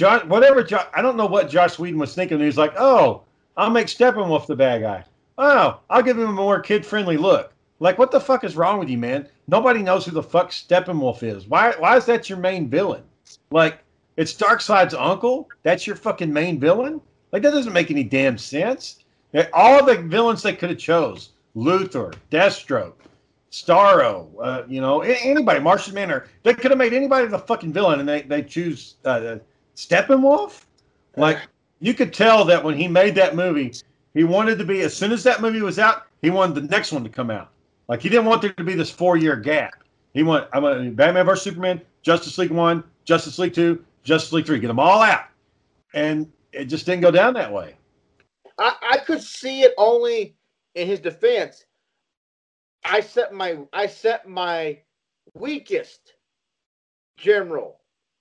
I don't know what Joss Whedon was thinking. He was like, oh, I'll make Steppenwolf the bad guy. Oh, I'll give him a more kid-friendly look. Like, what the fuck is wrong with you, man? Nobody knows who the fuck Steppenwolf is. Why is that your main villain? Like, it's Darkseid's uncle? That's your fucking main villain? Like, that doesn't make any damn sense. All the villains they could have chose. Luthor, Deathstroke, Starro, you know, anybody, Martian Manhunter. They could have made anybody the fucking villain, and they choose Steppenwolf? Like, you could tell that when he made that movie, he wanted to be, as soon as that movie was out, he wanted the next one to come out. Like, he didn't want there to be this 4-year gap. He wanted, Batman vs. Superman, Justice League 1, Justice League 2, Justice League 3. Get them all out. And it just didn't go down that way. I could see it only in his defense. I set my weakest general.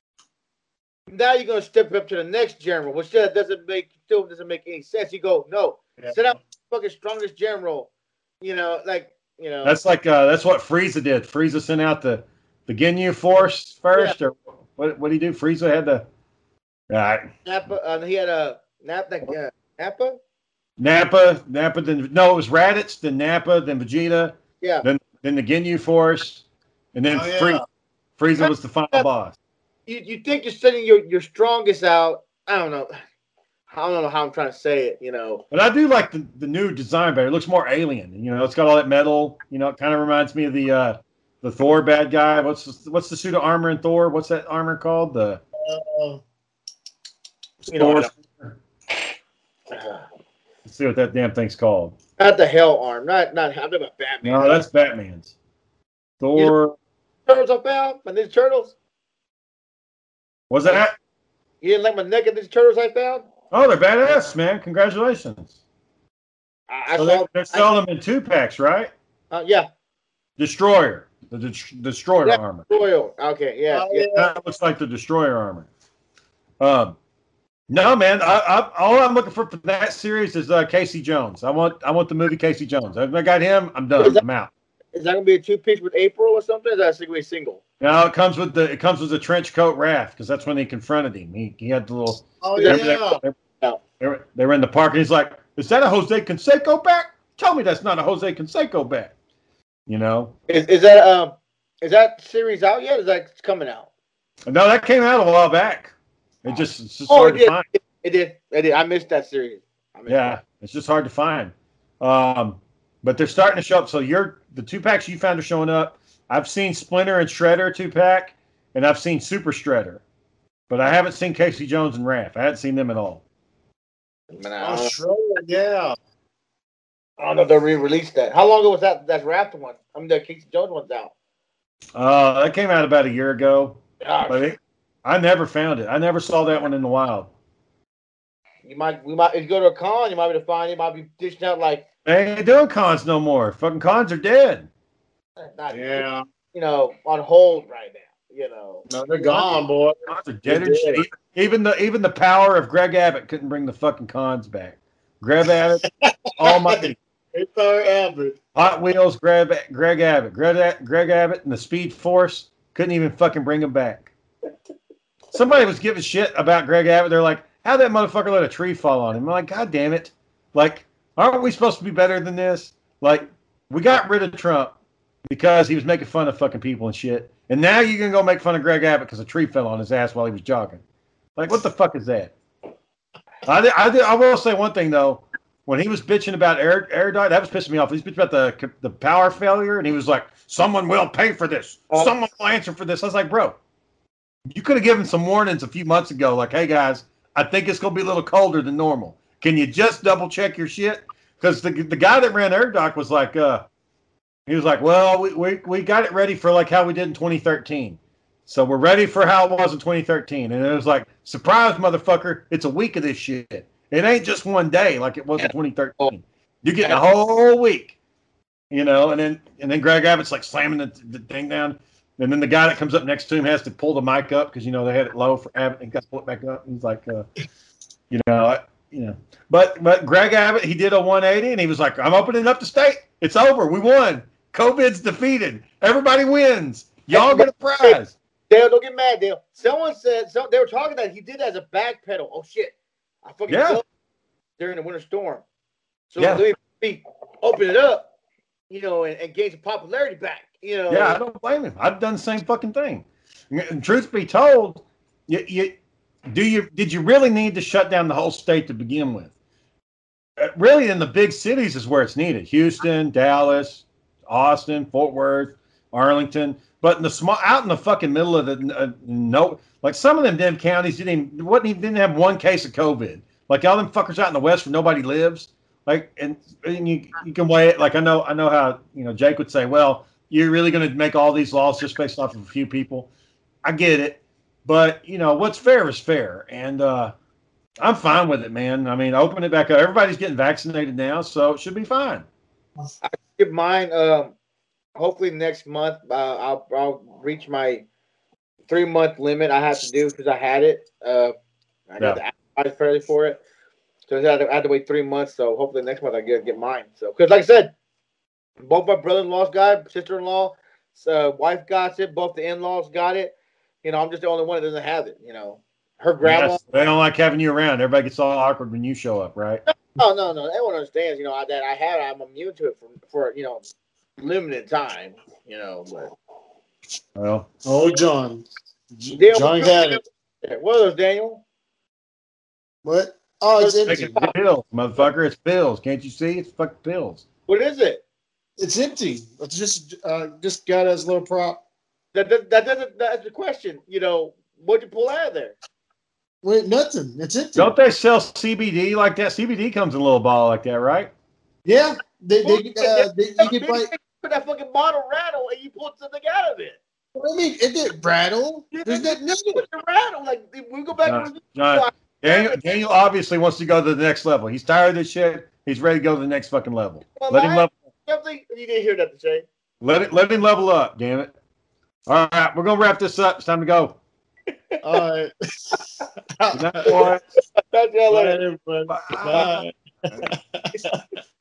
Now you're gonna step up to the next general, which still doesn't make any sense. You go, no, set up fucking strongest general. You know, like, you know. That's like that's what Frieza did. Frieza sent out the Ginyu Force first, or what did he do? Frieza had the Nappa. He had a Nappa. Nappa. Then it was Raditz, then Nappa, then Vegeta. Yeah. Then the Ginyu Force, and then Frieza was the final boss. You think you're sending your strongest out? I don't know how I'm trying to say it. You know. But I do like the new design better. It looks more alien. You know, it's got all that metal. You know, it kind of reminds me of the Thor bad guy. What's the suit of armor in Thor? What's that armor called? The Thor. Let's see what that damn thing's called. Not the Hell Arm. Not. I'm talking about Batman. No, that's Batman's. Thor. You know, Turtles I found. My Ninja Turtles. Was that? You didn't like my neck of these turtles I found? Oh, they're badass, man! Congratulations. They're selling them in 2-packs, right? Yeah. Destroyer, the Destroyer armor. Destroyer. Okay, yeah. That looks like the Destroyer armor. No, man. All I'm looking for that series is Casey Jones. I want the movie Casey Jones. If I got him, I'm done. I'm out. Is that gonna be a 2-piece with April or something? Or is that gonna be a single? No, it comes with the trench coat Raph, because that's when they confronted him. He had the little. Oh yeah. They were in the park, and he's like, "Is that a Jose Canseco bat? Tell me that's not a Jose Canseco bat." You know. Is that series out yet? Or is that coming out? No, that came out a while back. It's just hard to find. It did. I missed that series. It's just hard to find. But they're starting to show up. So the 2-packs you found are showing up. I've seen Splinter and Shredder 2-pack, and I've seen Super Shredder. But I haven't seen Casey Jones and Raph. I hadn't seen them at all. Shredder, yeah. I don't know if they re-released that. How long ago was that Raph one? I mean, the Casey Jones one's out. That came out about a year ago. Gosh. I never found it. I never saw that one in the wild. If you go to a con, you might be able to find it. Might be dishing out like. They ain't doing cons no more. Fucking cons are dead. You know, on hold right now. You know. No, they're gone, boy. Cons are dead and shit. Even the power of Greg Abbott couldn't bring the fucking cons back. Greg Abbott, almighty. Hot Wheels, Greg Abbott. Greg Abbott and the Speed Force couldn't even fucking bring him back. Somebody was giving shit about Greg Abbott. They're like, how'd that motherfucker let a tree fall on him? I'm like, God damn it. Like, aren't we supposed to be better than this? Like, we got rid of Trump. because he was making fun of fucking people and shit. And now you're going to go make fun of Greg Abbott because a tree fell on his ass while he was jogging. Like, what the fuck is that? I will say one thing, though. When he was bitching about air diet, that was pissing me off. He was bitching about the power failure, and he was like, someone will pay for this. Someone will answer for this. I was like, bro, you could have given some warnings a few months ago, like, hey, guys, I think it's going to be a little colder than normal. Can you just double check your shit? Because the guy that ran AirDoc was like, he was like, well, we got it ready for like how we did in 2013. So we're ready for how it was in 2013. And it was like, surprise, motherfucker, it's a week of this shit. It ain't just one day like it was in 2013. You get a whole week, you know, and then Greg Abbott's like slamming the thing down. And then the guy that comes up next to him has to pull the mic up because, you know, they had it low for Abbott and got to pull it back up. And he's like, you know. But Greg Abbott, he did a 180 and he was like, I'm opening up the state. It's over. We won. COVID's defeated. Everybody wins. Y'all get a prize. Dale, don't get mad, Dale. Someone said, they were talking that he did that as a back pedal. Oh, shit. I fucking during the winter storm. So let me open it up, you know, and gain some popularity back, you know. Yeah, I don't blame him. I've done the same fucking thing. And truth be told, did you really need to shut down the whole state to begin with? Really, in the big cities is where it's needed. Houston, Dallas, Austin, Fort Worth, Arlington. But in the out in the fucking middle of the like some of them damn counties didn't have one case of COVID. Like all them fuckers out in the West where nobody lives. Like and you can weigh it. Like I know how, you know, Jake would say, well, you're really going to make all these laws just based off of a few people. I get it, but you know what's fair is fair, and I'm fine with it, man. I mean, open it back up. Everybody's getting vaccinated now, so it should be fine. I get mine. Hopefully next month. I'll reach my 3-month limit. I have to do because I had it. I got the advertise fairly for it, so I had to wait 3 months. So hopefully next month I get mine. So because like I said, both my brother-in-law's got it, sister-in-law, wife got it, both the in-laws got it. You know, I'm just the only one that doesn't have it. You know, her grandma. Yes, they don't like having you around. Everybody gets all awkward when you show up, right? No. Everyone understands. You know that I have it. I'm immune to it for you know limited time. You know, but well, John Dale, John had it. What are those, Daniel? What? Oh, it's empty. It's pills, motherfucker. It's pills. Can't you see? It's fucking pills. What is it? It's empty. It's just got as a little prop. That's the question. You know, what'd you pull out of there? Wait, nothing. It's empty. Don't they sell CBD like that? CBD comes in a little ball like that, right? Yeah, you can buy. Put that fucking bottle rattle and you pulled something out of it. I mean, it didn't rattle. There's nothing. Rattle. Like we go back. John, Daniel obviously wants to go to the next level. He's tired of this shit. He's ready to go to the next fucking level. Let him level. You didn't hear that to say. Let him level up. Damn it. All right, we're gonna wrap this up. It's time to go. All right. Good night, boys. Talk to y'all later. Bye, everybody. Bye.